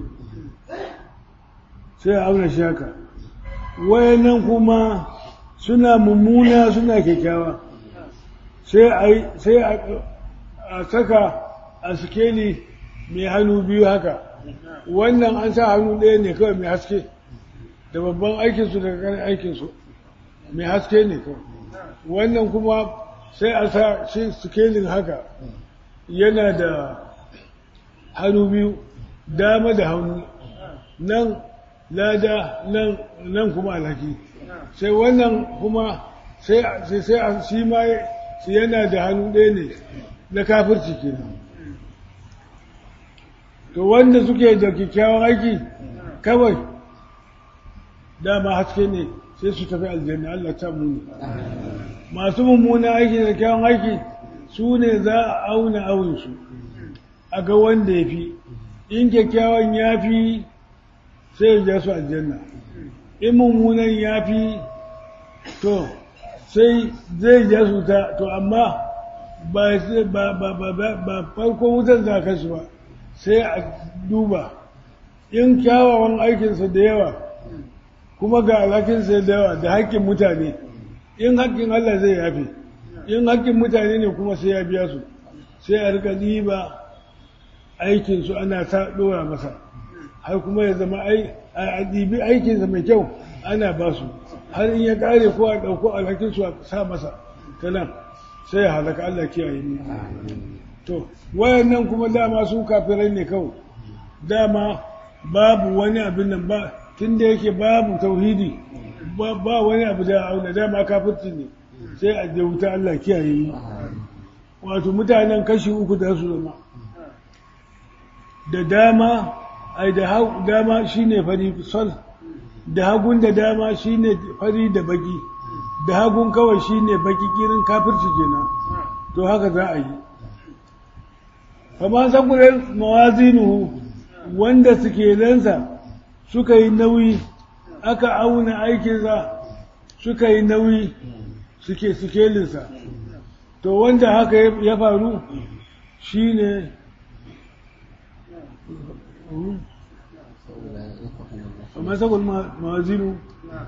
sai a auna shaka wayannan kuma suna mummuna suna kyakkyawa sai a saka a sikeli mai hannu biyu haka wannan an sa hannu ɗaya ne kawai mai haske da babban aikinsu da gangan aikinsu mai haske ne kawai wannan kuma sai a sa shi sikelin haka yana da hannu biyu dama da hannu nan lada nan kuma alhaki sai wannan kuma sai sai shi ma yana da hannu ɗaya ne na kafirci kenan to wanda suke da kyakkyawan aiki kawai dama haske ne sai su tafi aljanna Allah ta muni masu mummuna aiki da kyakkyawan aiki su ne za a auna awunsu a ga wanda ya fi in kyakkyawan ya fi sai ya ja su aljanna in mummunan ya fi to sai zai ja su ta to amma ba farko wutar za ka su ba sai a duba in kyawawan aikinsa da yawa kuma ga alhakinsa da yawa da haƙƙin mutane in haƙƙin Allah zai yafe in haƙƙin mutane ne kuma sai ya biya su sai a rika ɗiba aikinsu ana ta ɗora masa har kuma ya zama a ɗibi aikinsa mai kyau ana ba su har in ya ƙare ko a ɗauko alhakinsu a sa masa ta nan sai ya halaka Allah kiyaye ne to wayannan kuma dama su kafirai ne kawai dama babu wani abin nan ba tun da yake babu tauhidi ba wani abu da auna dama kafirci ne sai a je wuta Allah kiyaye ne wato mutanen kashi uku da su zama da dama ai da dama shine fari sol da hagun da dama shine fari da baki da hagun kawai shine baki kirin kafirci kenan to haka za a yi kama sakurar mawazinuhu wanda suke lansa suka yi nauyi aka auna aikinsa suka yi nauyi suke sikelinsa to wanda haka ya faru shine kama sakurar mawazinu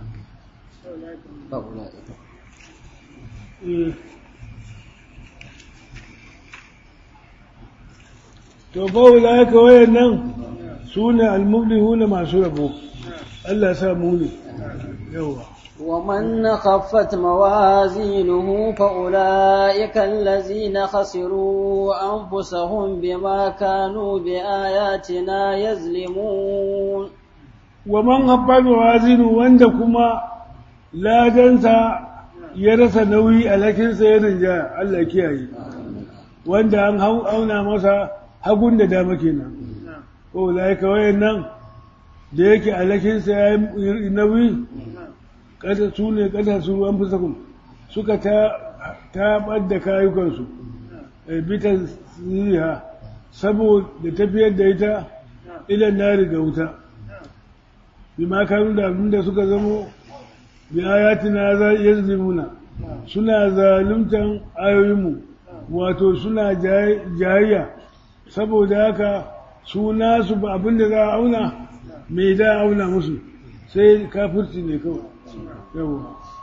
to faula haka wayan nan su ne almuflihuna masu rabo Allah sa mu ne yawa ومن خفت موازينه فأولئك الذين خسروا أنفسهم بما كانوا بآياتنا يظلمون ومن خفت موازينه وندكما لا تنسى يرس نوي لكن سيرجع الله كياي wanda an auna masa hagun da dama kenan ko laika wayannan da yake alakinsa ya yi nauyi kada su ne kada su an fusakun suka ta tabar da kayukansu bitan siha saboda tafiyar da ita ilan nari ga wuta bima kanu da abinda suka zamo bi ayatina yazlimuna suna zaluntan ayoyinmu wato suna jayayya saboda haka su nasu ba abinda za a auna mai da auna musu sai kafirci ne kawai yawa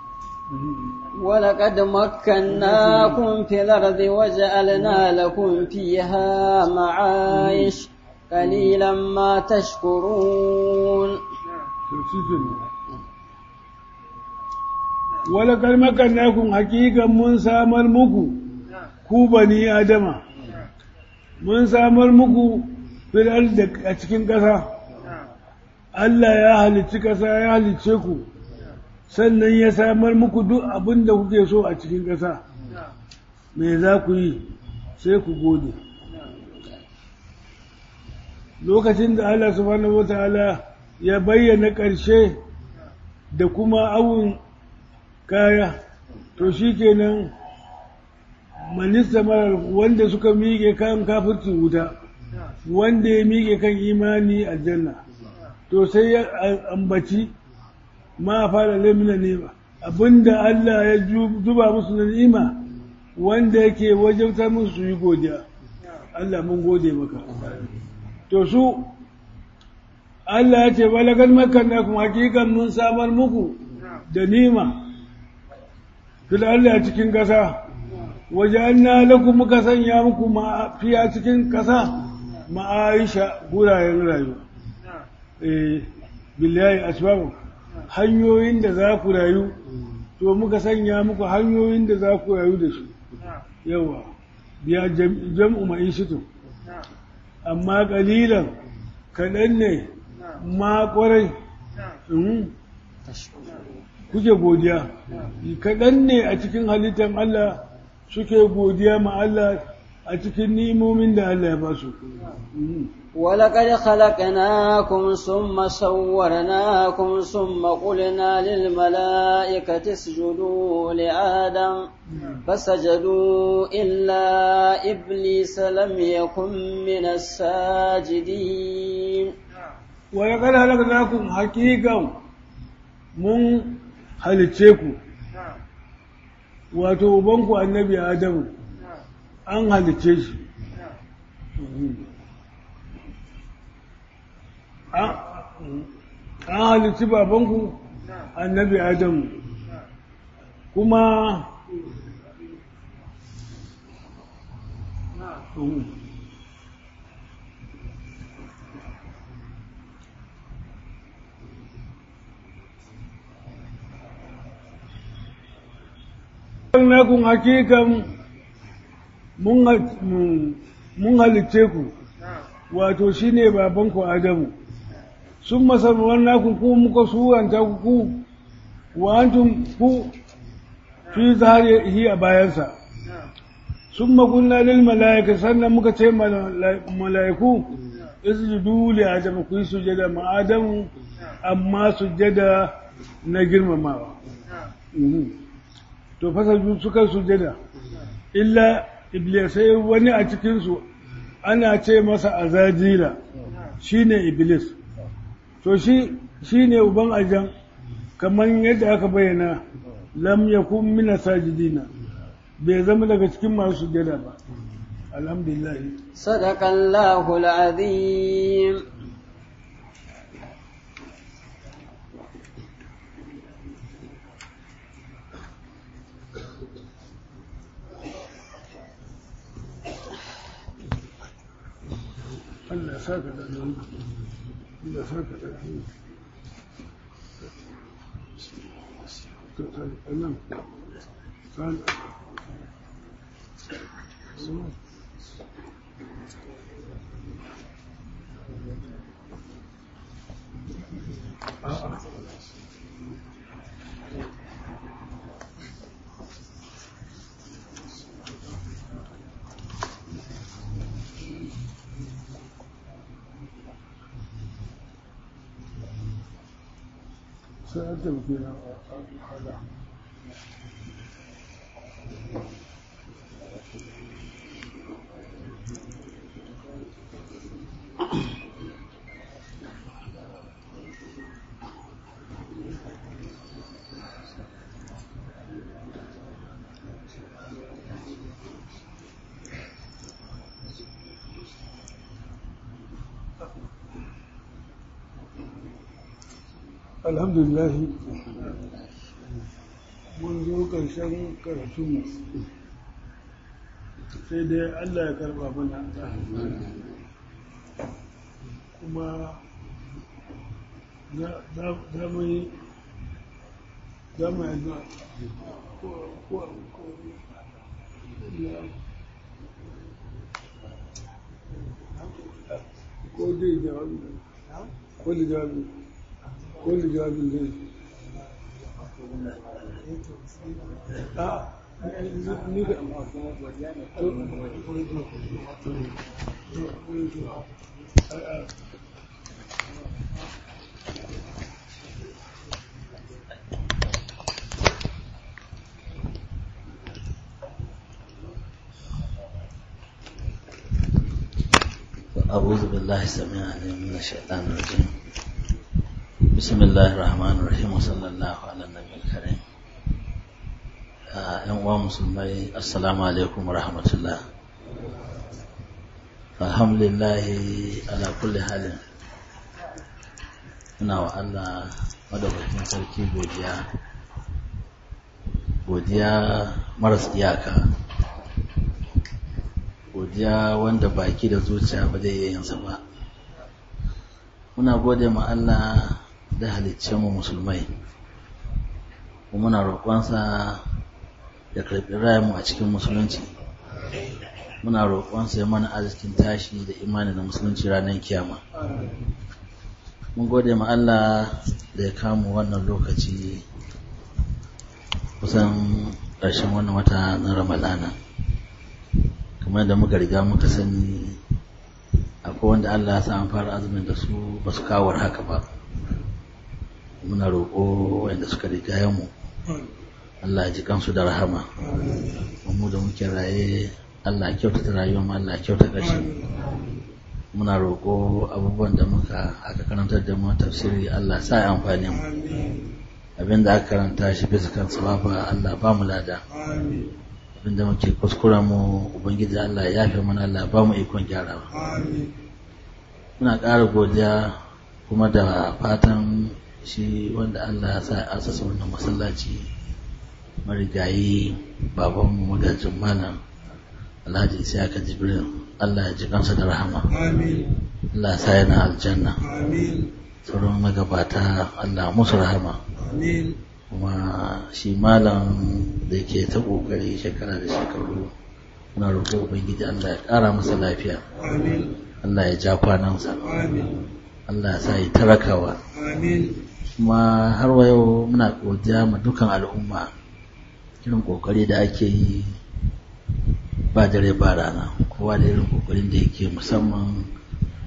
ولقد مكناكم في الأرض وجعلنا لكم فيها معايش قليلا ما تشكرون ولقد مكناكم حقيقة من سامر مكو ku bani adama mun samar muku filar da a cikin ƙasa Allah ya halicci ƙasa ya halicce ku sannan ya samar muku duk abin da kuke so a cikin ƙasa me za ku yi sai ku gode lokacin da Allah subhanahu wataala ya bayyana ƙarshe da kuma awun kaya to shikenan manista marar wanda suka miƙe kan kafircin wuta wanda ya miƙe kan imani aljanna to sai ya ambaci ma fara lamina nema abinda Allah ya zuba musu na ni'ima wanda yake wajautar musu su yi godiya Allah mun gode maka to su Allah ya ce balagal makanna kuma hakikan mun samar muku da ni'ima fil Allah cikin ƙasa wajenna lakum muka sanya muku fiya cikin ƙasa ma'aisha gurayen rayuwa eh billahi asbabu hanyoyin da za ku rayu to muka sanya muku hanyoyin da za ku rayu da su yawa biya jam'u ma'ishitu amma kalilan kaɗan ne ma ƙwarai kuke godiya kaɗan ne a cikin halittar Allah suke godiya ma Allah a cikin ni'imomin da Allah ya ba su. ولقد خلقناكم ثم صورناكم ثم قلنا للملائكة اسجدوا لآدم فسجدوا إلا إبليس لم يكن من الساجدين ولقد خلقناكم حقيقة من halicceku wato ubanku annabi Adamu an halicce shi an halicci babanku annabi Adamu kuma nakun hakikan mun halicce ku wato shine babanku Adamu sun masarwar nakun ku muka suranta ku wa antum ku fi zahirihi a bayansa sun magunna lil mala'ika sannan muka ce mala'iku isjudu li adam ku yi sujada ma adamu amma sujada na girmamawa to fasa suka sujada illa iblis sai wani a cikin su ana ce masa azajila shine iblis to shi shine uban ajan kamar yadda aka bayyana lam yakun min sajidina bai zama daga cikin masu sujada ba alhamdulillah sadaqallahu alazim Allah saka da nan Allah saka da nan to nan kan سأتم فينا هذا alhamdulillah mun zo ƙarshen karatunmu sai dai Allah ya karɓa mana kuma za mu yi za mu yi ko dai jawabi ko da jawabi كل جواب الليل اه أعوذ بالله السميع العليم من الشيطان الرجيم بسم الله الرحمن الرحيم وصلى الله على النبي الكريم ‘yan uwa musulmai assalamu alaikum rahmatullah alhamdulillah ala kulli halin muna wa Allah madaukakin sarki godiya godiya maras iyaka godiya wanda baki da zuciya ba zai yi yinsa ba muna gode ma Allah da halicce mu musulmai kuma muna roƙonsa ya karɓi rayuwar mu a cikin musulunci muna roƙonsa ya mana arzikin tashi da imani da musulunci ranar kiyama mun gode ma Allah da ya kamu wannan lokaci kusan ƙarshen wannan wata na Ramadana kamar da muka riga muka sani akwai wanda Allah ya sa an fara azumin da su ba su kawo haka ba muna roƙo wanda suka riga mu Allah ya ji kansu da rahama mu da muke raye Allah ya kyautata rayuwar mu Allah ya kyautata ƙarshe muna roƙo abubuwan da muka aka karantar da mu tafsiri Allah sa ya amfane mu abinda aka karanta shi bisa kan sababa Allah ba mu lada abinda muke kuskura mu ubangiji Allah ya yafe mana Allah ba mu ikon gyarawa muna ƙara godiya kuma da fatan shi wanda Allah ya sa ya asasa wannan masallaci marigayi babanmu magajin malam Alhaji Isiyaka Jibril Allah ya ji kansa da rahama Allah ya sa yana aljanna sauran magabata Allah musu rahama kuma shi malam da yake ta kokari shekara da shekaru muna roƙo ubangiji Allah ya ƙara masa lafiya Allah ya ja kwanansa Allah ya sa yi tarakawa kuma har wa yau muna godiya ma dukan al'umma irin kokari da ake yi ba dare ba rana kowa da irin kokarin da yake musamman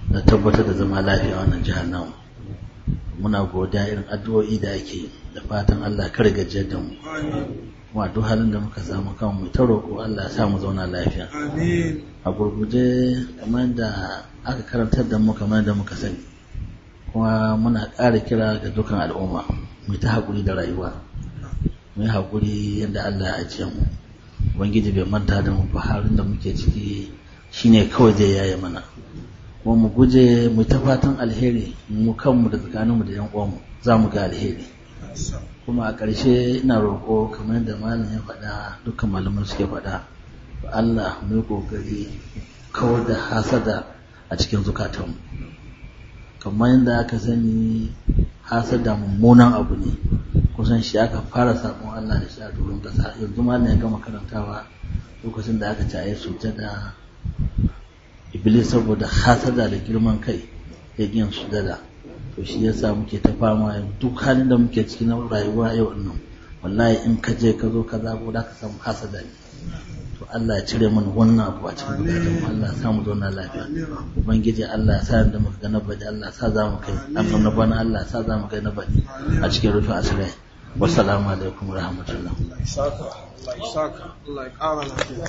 da tabbatar da zama lafiya wannan jihar namu. Muna godiya irin addu'o'i da ake, da fatan Allah kar gajiyar da mu. Kuma duk halin da muka samu kanmu mu ta roƙo Allah ya sa mu zauna lafiya. A gurguje kamar da aka karantar da mu kamar da muka sani, kuma muna ƙara kira ga dukkan al'umma mu ta haƙuri da rayuwa, mu yi haƙuri yadda Allah ya ajiye mu. Ubangiji bai manta da mu ba, halin da muke ciki shine kawai zai yaye mana, kuma mu guje mu ta fatan alheri mu kanmu da tsakaninmu da yan uwanmu za mu ga alheri. Kuma a ƙarshe ina roƙo kamar yadda malam ya faɗa, dukkan malaman suke faɗa, Allah mu yi ƙoƙari kawar da hasada a cikin zukatanmu. Kamar yadda aka sani hasada mummunan abu ne, kusan shi aka fara saƙon Allah da shi a doron ƙasa. Yanzu malam ya gama karantawa lokacin da aka ci a yi sujada, Iblis saboda hasada da girman kai ya yin sujada. To shi yasa muke ta fama duk halin da muke cikin rayuwa yau nan, wallahi in ka je ka zo ka zabo da ka samu hasada ne. To Allah ya cire mana wannan abu a cikin bukatun mu, Allah ya sa mu zauna lafiya. Ubangiji Allah ya sa da muka ga na bari, Allah ya sa za mu kai an na bana, Allah ya sa za mu kai na bari a cikin rufin asirai. Wassalamu alaikum warahmatullahi. Allah ya saka, Allah ya saka, Allah ya ƙara lafiya.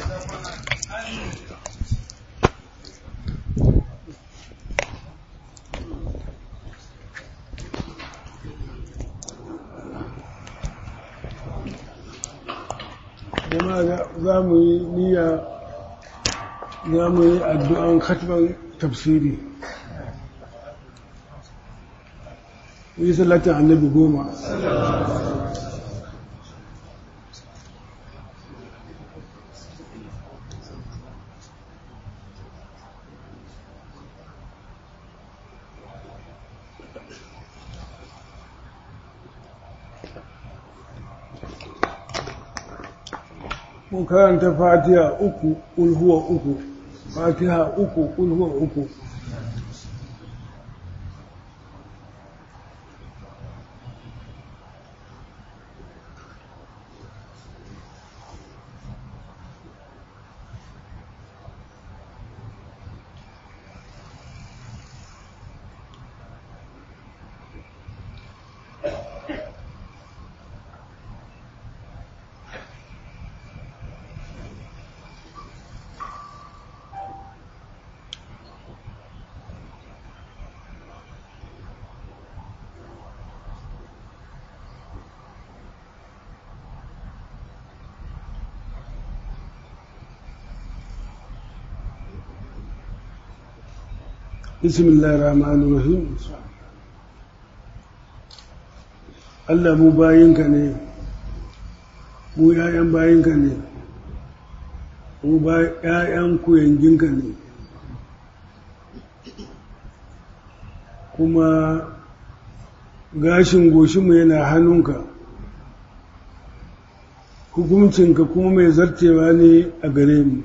jama'a za mu yi niyya, za mu yi addu'an khatman tafsiri, yi salatin annabi goma. Mun karanta fatiha uku, ulhuwa uku, fatiha uku, ulhuwa uku. Bismillahir Rahmanir Rahim. Allah mu bayinka ne, mu ‘ya'yan bayinka ne, mu ‘ya'yan kuyanginka ne, kuma gashin goshinmu yana hannunka, hukuncinka kuma mai zartewa ne a gare mu.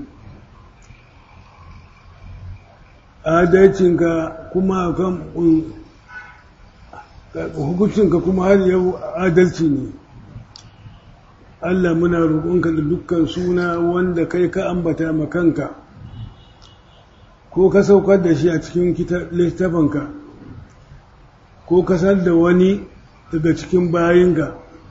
Adalcinka kuma kan hukuncinka kuma har yau adalci ne. Allah muna roƙonka da dukkan suna wanda kai ka ambata makanka ko ka saukar da shi a cikin littafinka ko ka san da wani daga cikin bayinka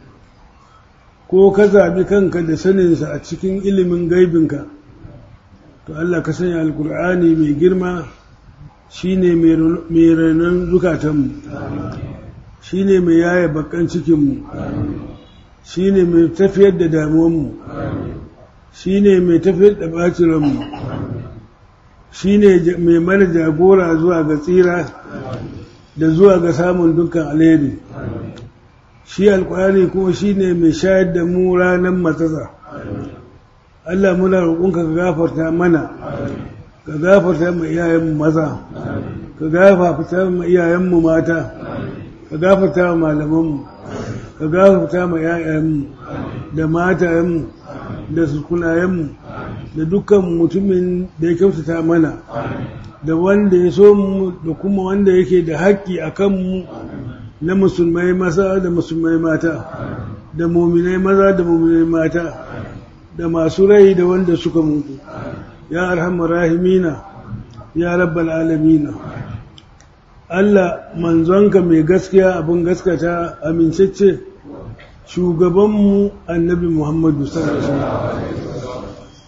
ko ka zaɓi kanka da saninsa a cikin ilimin gaibinka. To Allah ka sanya alkur'ani mai girma shi ne mai ranar zukatanmu, shi ne mai yaya bakan cikinmu, shi ne mai tafiyar da damuwanmu, shi ne mai tafiyar da ɓaciranmu, shi ne mai mana jagora zuwa ga tsira da zuwa ga samun dukkan alheri. Shi alƙwari kuma shi ne mai shayar da mu ranar matsatsa. Allah muna roƙonka ka gafarta mana, ka gafarta ma iyayenmu maza, ka gafarta ma iyayenmu mata, ka gafarta ma malamanmu, ka gafarta ma iyayenmu da matayenmu da sukunayenmu da dukkan mutumin da ya kyautata mana, da wanda ya so mu da kuma wanda yake da haƙƙi a kanmu na musulmai maza da musulmai mata, da muminai maza da muminai mata, da masu rai da wanda suka mutu. Ya arhamar rahimina, ya rabbal alamina. Allah manzonka mai gaskiya abin gaskata amincacce shugabanmu annabi Muhammadu sallallahu alaihi wasallam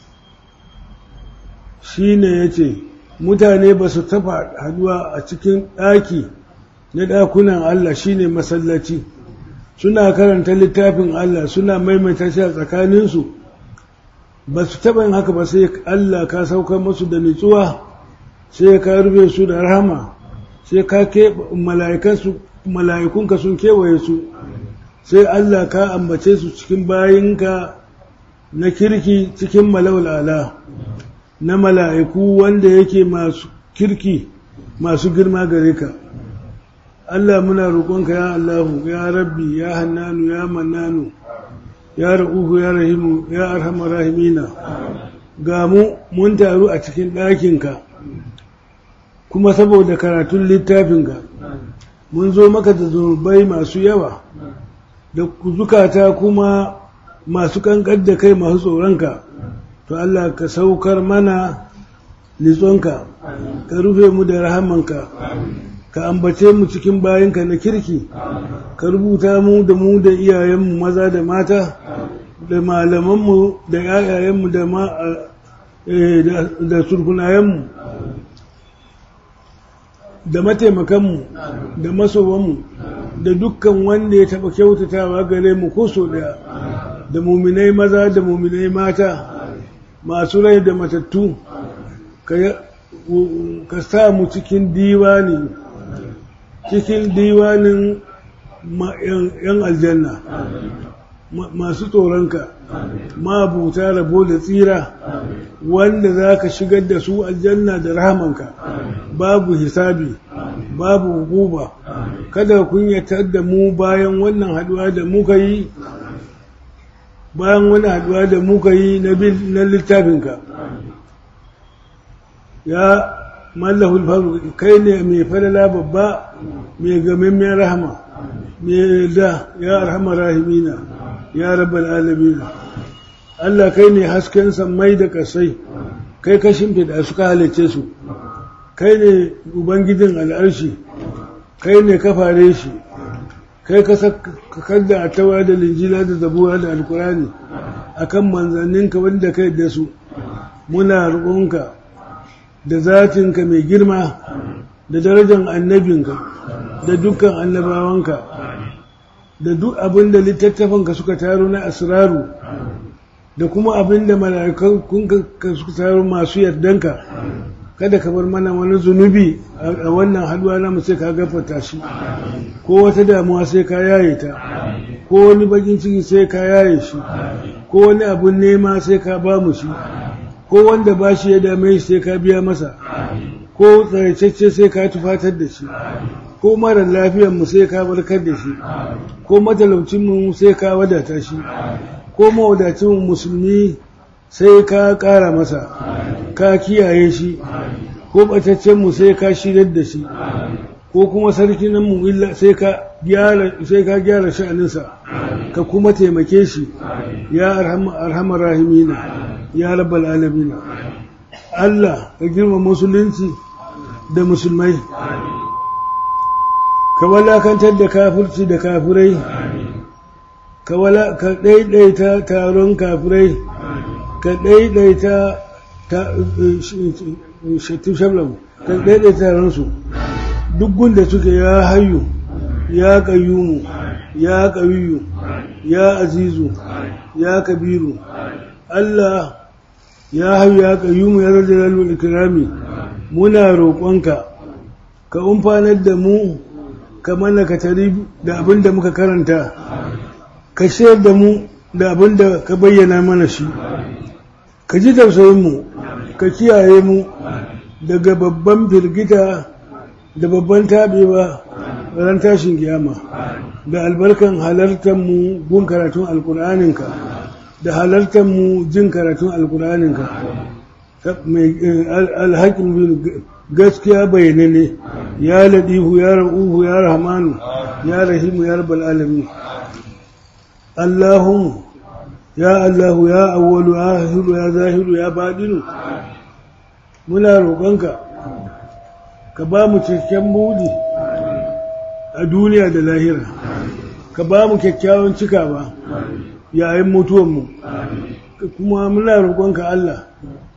shine yace mutane ba su tafa haduwa a cikin ɗaki na ɗakunan Allah shine masallaci suna karanta littafin Allah suna maimaita shi a tsakaninsu ba su taɓa yin haka ba sai Allah ka saukar musu da nutsuwa sai ka rufe su da rahama sai ka mala'ikunka sun kewaye su sai Allah ka ambace su cikin bayinka na kirki cikin mala'ul'ala na mala'iku wanda yake masu kirki masu girma gare ka Allah muna roƙonka ya Allahu ya Rabbi ya Hannanu ya Mannanu ya Ra'uhu ya Rahimu ya Arhamar Rahimina ga mu mun taru a cikin ɗakinka kuma saboda karatun littafinka mun zo maka da zunubai masu yawa da zukata kuma masu kankar da kai masu tsoronka to Allah ka saukar mana nitsonka ka rufe mu da rahamanka ka ambace mu cikin bayinka na kirki ka rubuta mu da mu da iyayenmu maza da mata da malamanmu da yayayenmu da ma da surkunayenmu da mataimakanmu da masowanmu da dukkan wanda ya taɓa kyautatawa gare mu ko so ɗaya da muminai maza da muminai mata masu rai da matattu ka sa mu cikin diwani cikin diwanin yan aljanna masu tsoronka mabuta rabo da tsira wanda za ka shigar da su aljanna da rahamanka babu hisabi babu hukuba kada kunyatar da mu bayan wannan haduwa da muka yi bayan wani haduwa da muka yi na littafinka ya mallahul faru kai ne mai falala babba mai gamemmen rahama mai da ya arhamar rahimina ya rabbal alamin Allah kai ne hasken sammai da kasai kai ka shimfida suka halice su kai ne ubangijin al'arshi kai ne ka fare shi kai ka sakar da atawa da linjila da zabura da alkurani akan manzanninka wanda kai da su muna roƙonka da zatinka mai girma da darajar annabinka da dukkan annabawanka da duk abin da littattafanka suka taro na asraru da kuma abin da mala'ikunka suka taro masu yardanka kada ka bar mana wani zunubi a wannan haduwa na sai ka gafarta shi ko wata damuwa sai ka yaye ta ko wani bakin ciki sai ka yaye shi ko wani abun nema sai ka ba mu shi ko wanda ba shi ya dame shi sai ka biya masa ko tsaricecce sai ka tufatar da shi ko mara lafiyar mu sai ka barkar da shi ko matalaucin mu sai ka wadata shi ko mawadacin musulmi sai ka ƙara masa ka kiyaye shi ko ɓataccen mu sai ka shirar da shi ko kuma sarki nan mu illa sai ka gyara sai ka gyara sha'aninsa ka kuma taimake shi ya arhamar rahimina ya rabbal alamin Allah ka girma musulunci da musulmai ka walakantar da kafirci da kafirai ka wala ka daidaita taron kafirai ka daidaita ta shatu shablam ka daidaita taron su duk gunda suke ya hayyu ya qayyumu ya qawiyyu ya azizu ya kabiru Allah ya hayyu ya qayyumu ya zal wal ikrami muna roƙonka ka umfanar da mu ka mana ka tari da abin da muka karanta ka shayar da mu da abin da ka bayyana mana shi ka ji tausayinmu ka kiyaye mu daga babban firgita da babban taɓewa ran tashin kiyama da albarkan halartar mu gun karatun alkur'aninka da halartar mu jin karatun alkur'aninka alhakin gaskiya bayyane ne ya ladihu ya ra'uhu ya rahmanu ya rahimu ya rabbal alamin Allahumma ya Allahu ya awwalu ya akhiru ya zahiru ya badinu muna roƙonka ka ba mu cikakken budi a duniya da lahira ka ba mu kyakkyawan cikawa yayin mutuwanmu kuma muna roƙonka Allah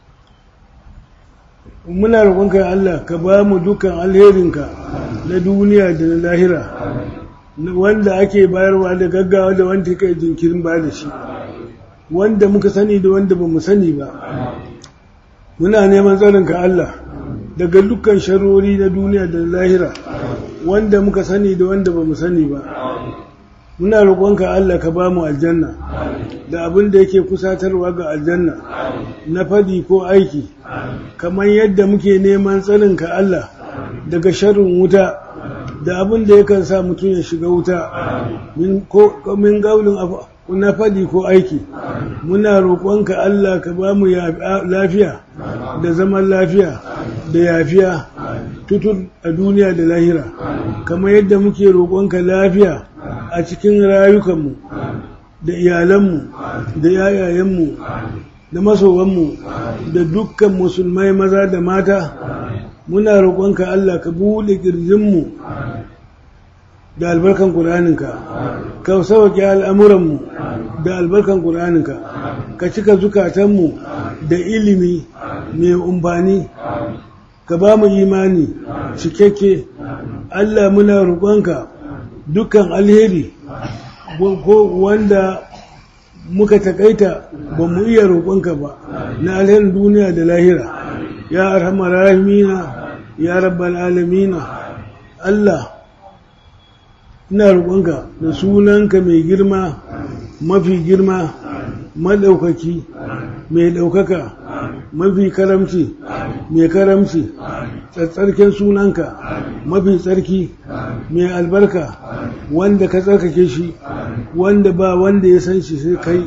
muna roƙonka Allah ka ba mu dukkan alherinka na duniya da na lahira wanda ake bayarwa da gaggawa da wanda kai jinkirin ba da shi wanda muka sani da wanda ba mu sani ba muna neman tsarinka Allah daga dukkan sharori na duniya da na lahira wanda muka sani da wanda ba mu sani ba muna roƙonka Allah ka ba mu aljanna da abin da yake kusatarwa ga aljanna na fadi ko aiki kamar yadda muke neman tsarinka Allah daga sharrin wuta da abin da yakan sa mutum ya shiga wuta min gaulin na fadi ko aiki muna roƙonka Allah ka ba mu lafiya da zaman lafiya da yafiya tutur a duniya da lahira kamar yadda muke roƙonka lafiya a cikin rayukanmu da iyalanmu da yayayenmu da masowanmu da dukkan musulmai maza da mata muna roƙonka Allah ka buɗe ƙirjinmu da albarkan ƙur'aninka ka sauke al'amuranmu da albarkan ƙur'aninka ka cika zukatanmu da ilimi mai umfani ka ba mu imani cikakke Allah muna roƙonka dukkan alheri ko wanda muka takaita ba mu iya roƙonka ba na alherin duniya da lahira ya arhamar rahimina ya rabbal alamina Allah ina roƙonka da sunanka mai girma mafi girma maɗaukaki mai ɗaukaka mafi karamci mai karamci tsarkin sunanka mafi tsarki mai albarka wanda ka tsarkake shi wanda ba wanda ya san shi sai kai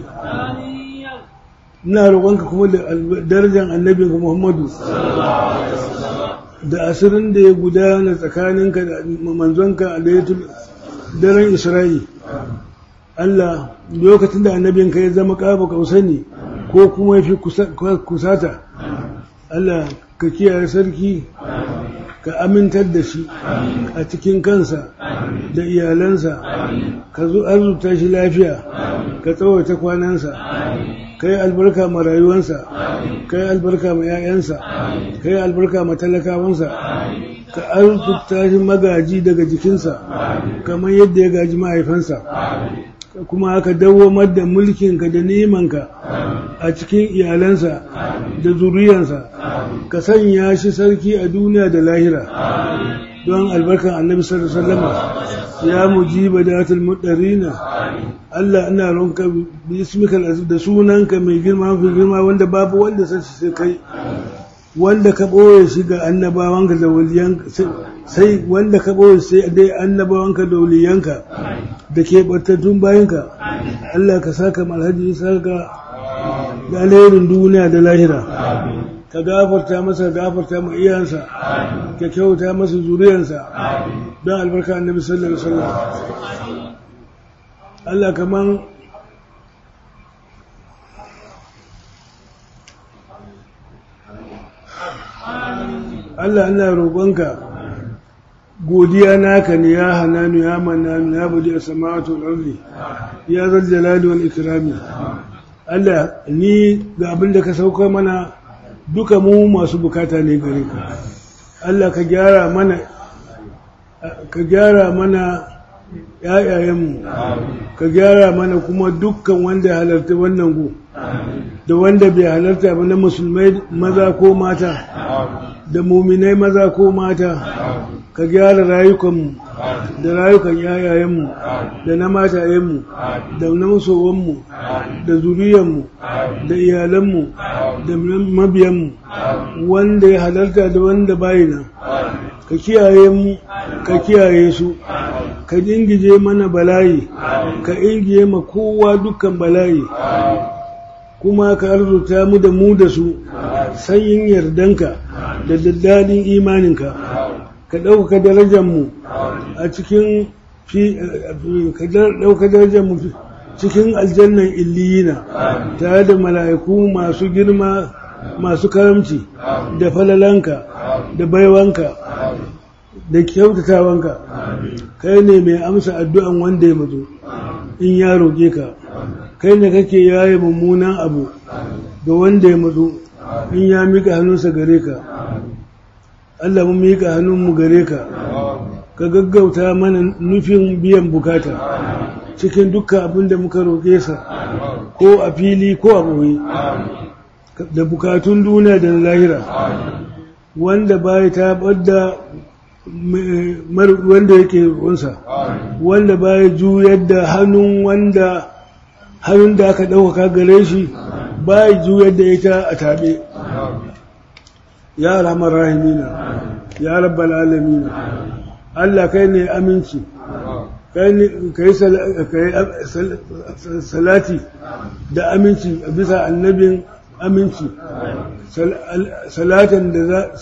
ina roƙonka kuma da darajar annabinka Muhammadu da asirin da ya gudana tsakaninka da manzonka a daren Isra'i Allah lokacin da annabinka ya zama ƙaba kausani ko kuma ya fi kusata Allah ka kiyaye sarki ka amintar da shi a cikin kansa da iyalansa ka zo arzuta shi lafiya ka tsawaita kwanansa ka yi albarka ma rayuwansa ka yi albarka ma 'ya'yansa ka yi albarka ma talakawansa ka arzuta shi magaji daga jikinsa kamar yadda ya gaji mahaifansa kuma aka dawwamar da mulkinka da nemanka a cikin iyalansa da zuriyansa ka sanya shi sarki a duniya da lahira don albarkan annabi sallallahu alaihi wasallam ya mujiba datul mudarrina Allah ina ronka bismikal aziz da sunanka mai girma mafi girma wanda babu wanda sai sai kai wanda ka boye shi ga annabawanka da waliyan sai wanda ka boye sai dai annabawanka da waliyanka da ke battattun bayanka Allah ka saka malhaji saka da alherin duniya da lahira ka gafarta masa gafarta ma iyansa ka kyauta masa zuriyansa don albarka annabi sallallahu alaihi wasallam Allah kaman Allah ina roƙonka godiya naka ne ya hananu ya mananu ya budi as-samawati wal ardi ya zal jalali wal ikrami Allah ni ga abin da ka sauka mana duka mu masu bukata ne gare ka Allah ka gyara mana ka gyara mana ƴaƴayenmu ka gyara mana kuma dukkan wanda halarta wannan go da wanda bai halarta ba na musulmai maza ko mata da muminai maza ko mata ka gyara rayukanmu da rayukan yayayenmu da na matayenmu da na masowanmu da zuriyanmu da iyalanmu da mabiyanmu wanda ya halarta da wanda bayina ka kiyaye mu ka kiyaye su ka dingije mana bala'i ka ingiye ma kowa dukkan bala'i kuma ka arzuta mu da mu da su sanyin yardanka da daddadin imaninka ka ɗauka darajarmu a cikin ka ɗauka darajarmu cikin aljannan illiyina tare da mala'iku masu girma masu karamci da falalanka da baiwanka da kyautatawanka kai ne mai amsa addu'an wanda ya mutu in ya roƙe ka kai ne kake yaye mummunan abu ga wanda ya mutu in ya mika hannunsa gare ka Allah mun mika hannunmu gare ka ka gaggauta mana nufin biyan bukata cikin dukkan abin da muka roƙe sa ko a fili ko a ɓoye da bukatun duniya da lahira wanda baya tabar da wanda yake roƙonsa wanda baya juyar da hannun wanda hannun da aka ɗaukaka gare shi baya juyar da ita a taɓe ya rahmar rahimina ya rabbal alamina Allah kai ne aminci kai yi salati da aminci a bisa annabin aminci salatin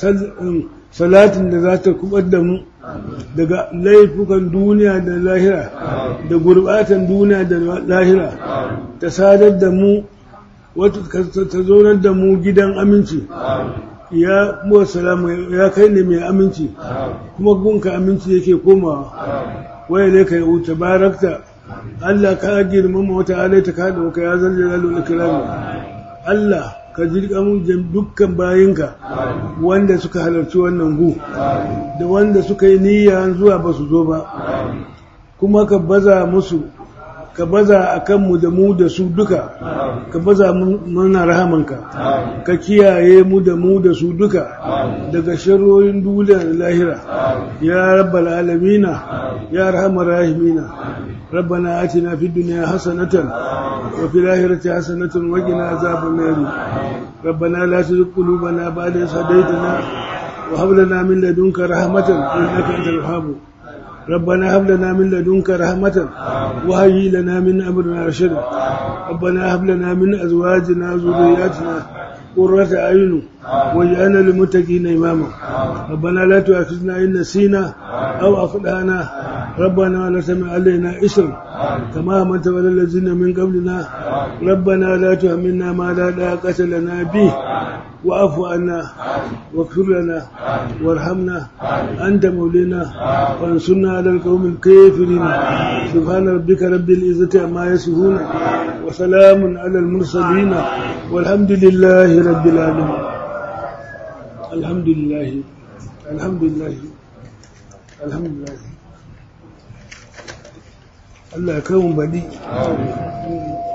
da za ta kubar da mu daga laifukan duniya da lahira da gurbatan duniya da lahira ta sadar da mu ta zonar da mu gidan aminci ya muwa salamu ya kai ne mai aminci kuma gunka aminci yake komawa waya ne ka yi wuta barakta Allah ka girmama wata alaita ka da waka ya zarje lalun ikirami Allah ka jirga mu dukkan bayinka wanda suka halarci wannan gu da wanda suka yi niyya zuwa ba su zo ba kuma ka baza musu ka baza a kanmu da mu da su duka ka baza mana rahamanka ka kiyaye mu da mu da su duka daga sharrorin duniya da lahira ya rabbal alamina ya arhamar rahimina ربنا آتنا في الدنيا حسنة وفي الآخرة حسنة وقنا عذاب النار ربنا لا تزغ قلوبنا بعد إذ هديتنا وهب لنا من لدنك رحمة إنك أنت الوهاب ربنا هب لنا من لدنك رحمة وهيئ لنا من أمرنا رشدا ربنا هب لنا من أزواجنا وذرياتنا قرة أعين واجعلنا للمتقين إماما ربنا لا تؤاخذنا إن نسينا أو أخطأنا ربنا ولا تحمل علينا إصرا كما حملت على الذين من قبلنا ربنا لا تحملنا ما لا طاقة لنا به واعف عنا واغفر لنا وارحمنا أنت مولانا وانصرنا على القوم الكافرين سبحان ربك رب العزة عما يصفون وسلام على المرسلين والحمد لله رب العالمين الحمد لله الحمد لله الحمد لله Allah ya kai mu badi.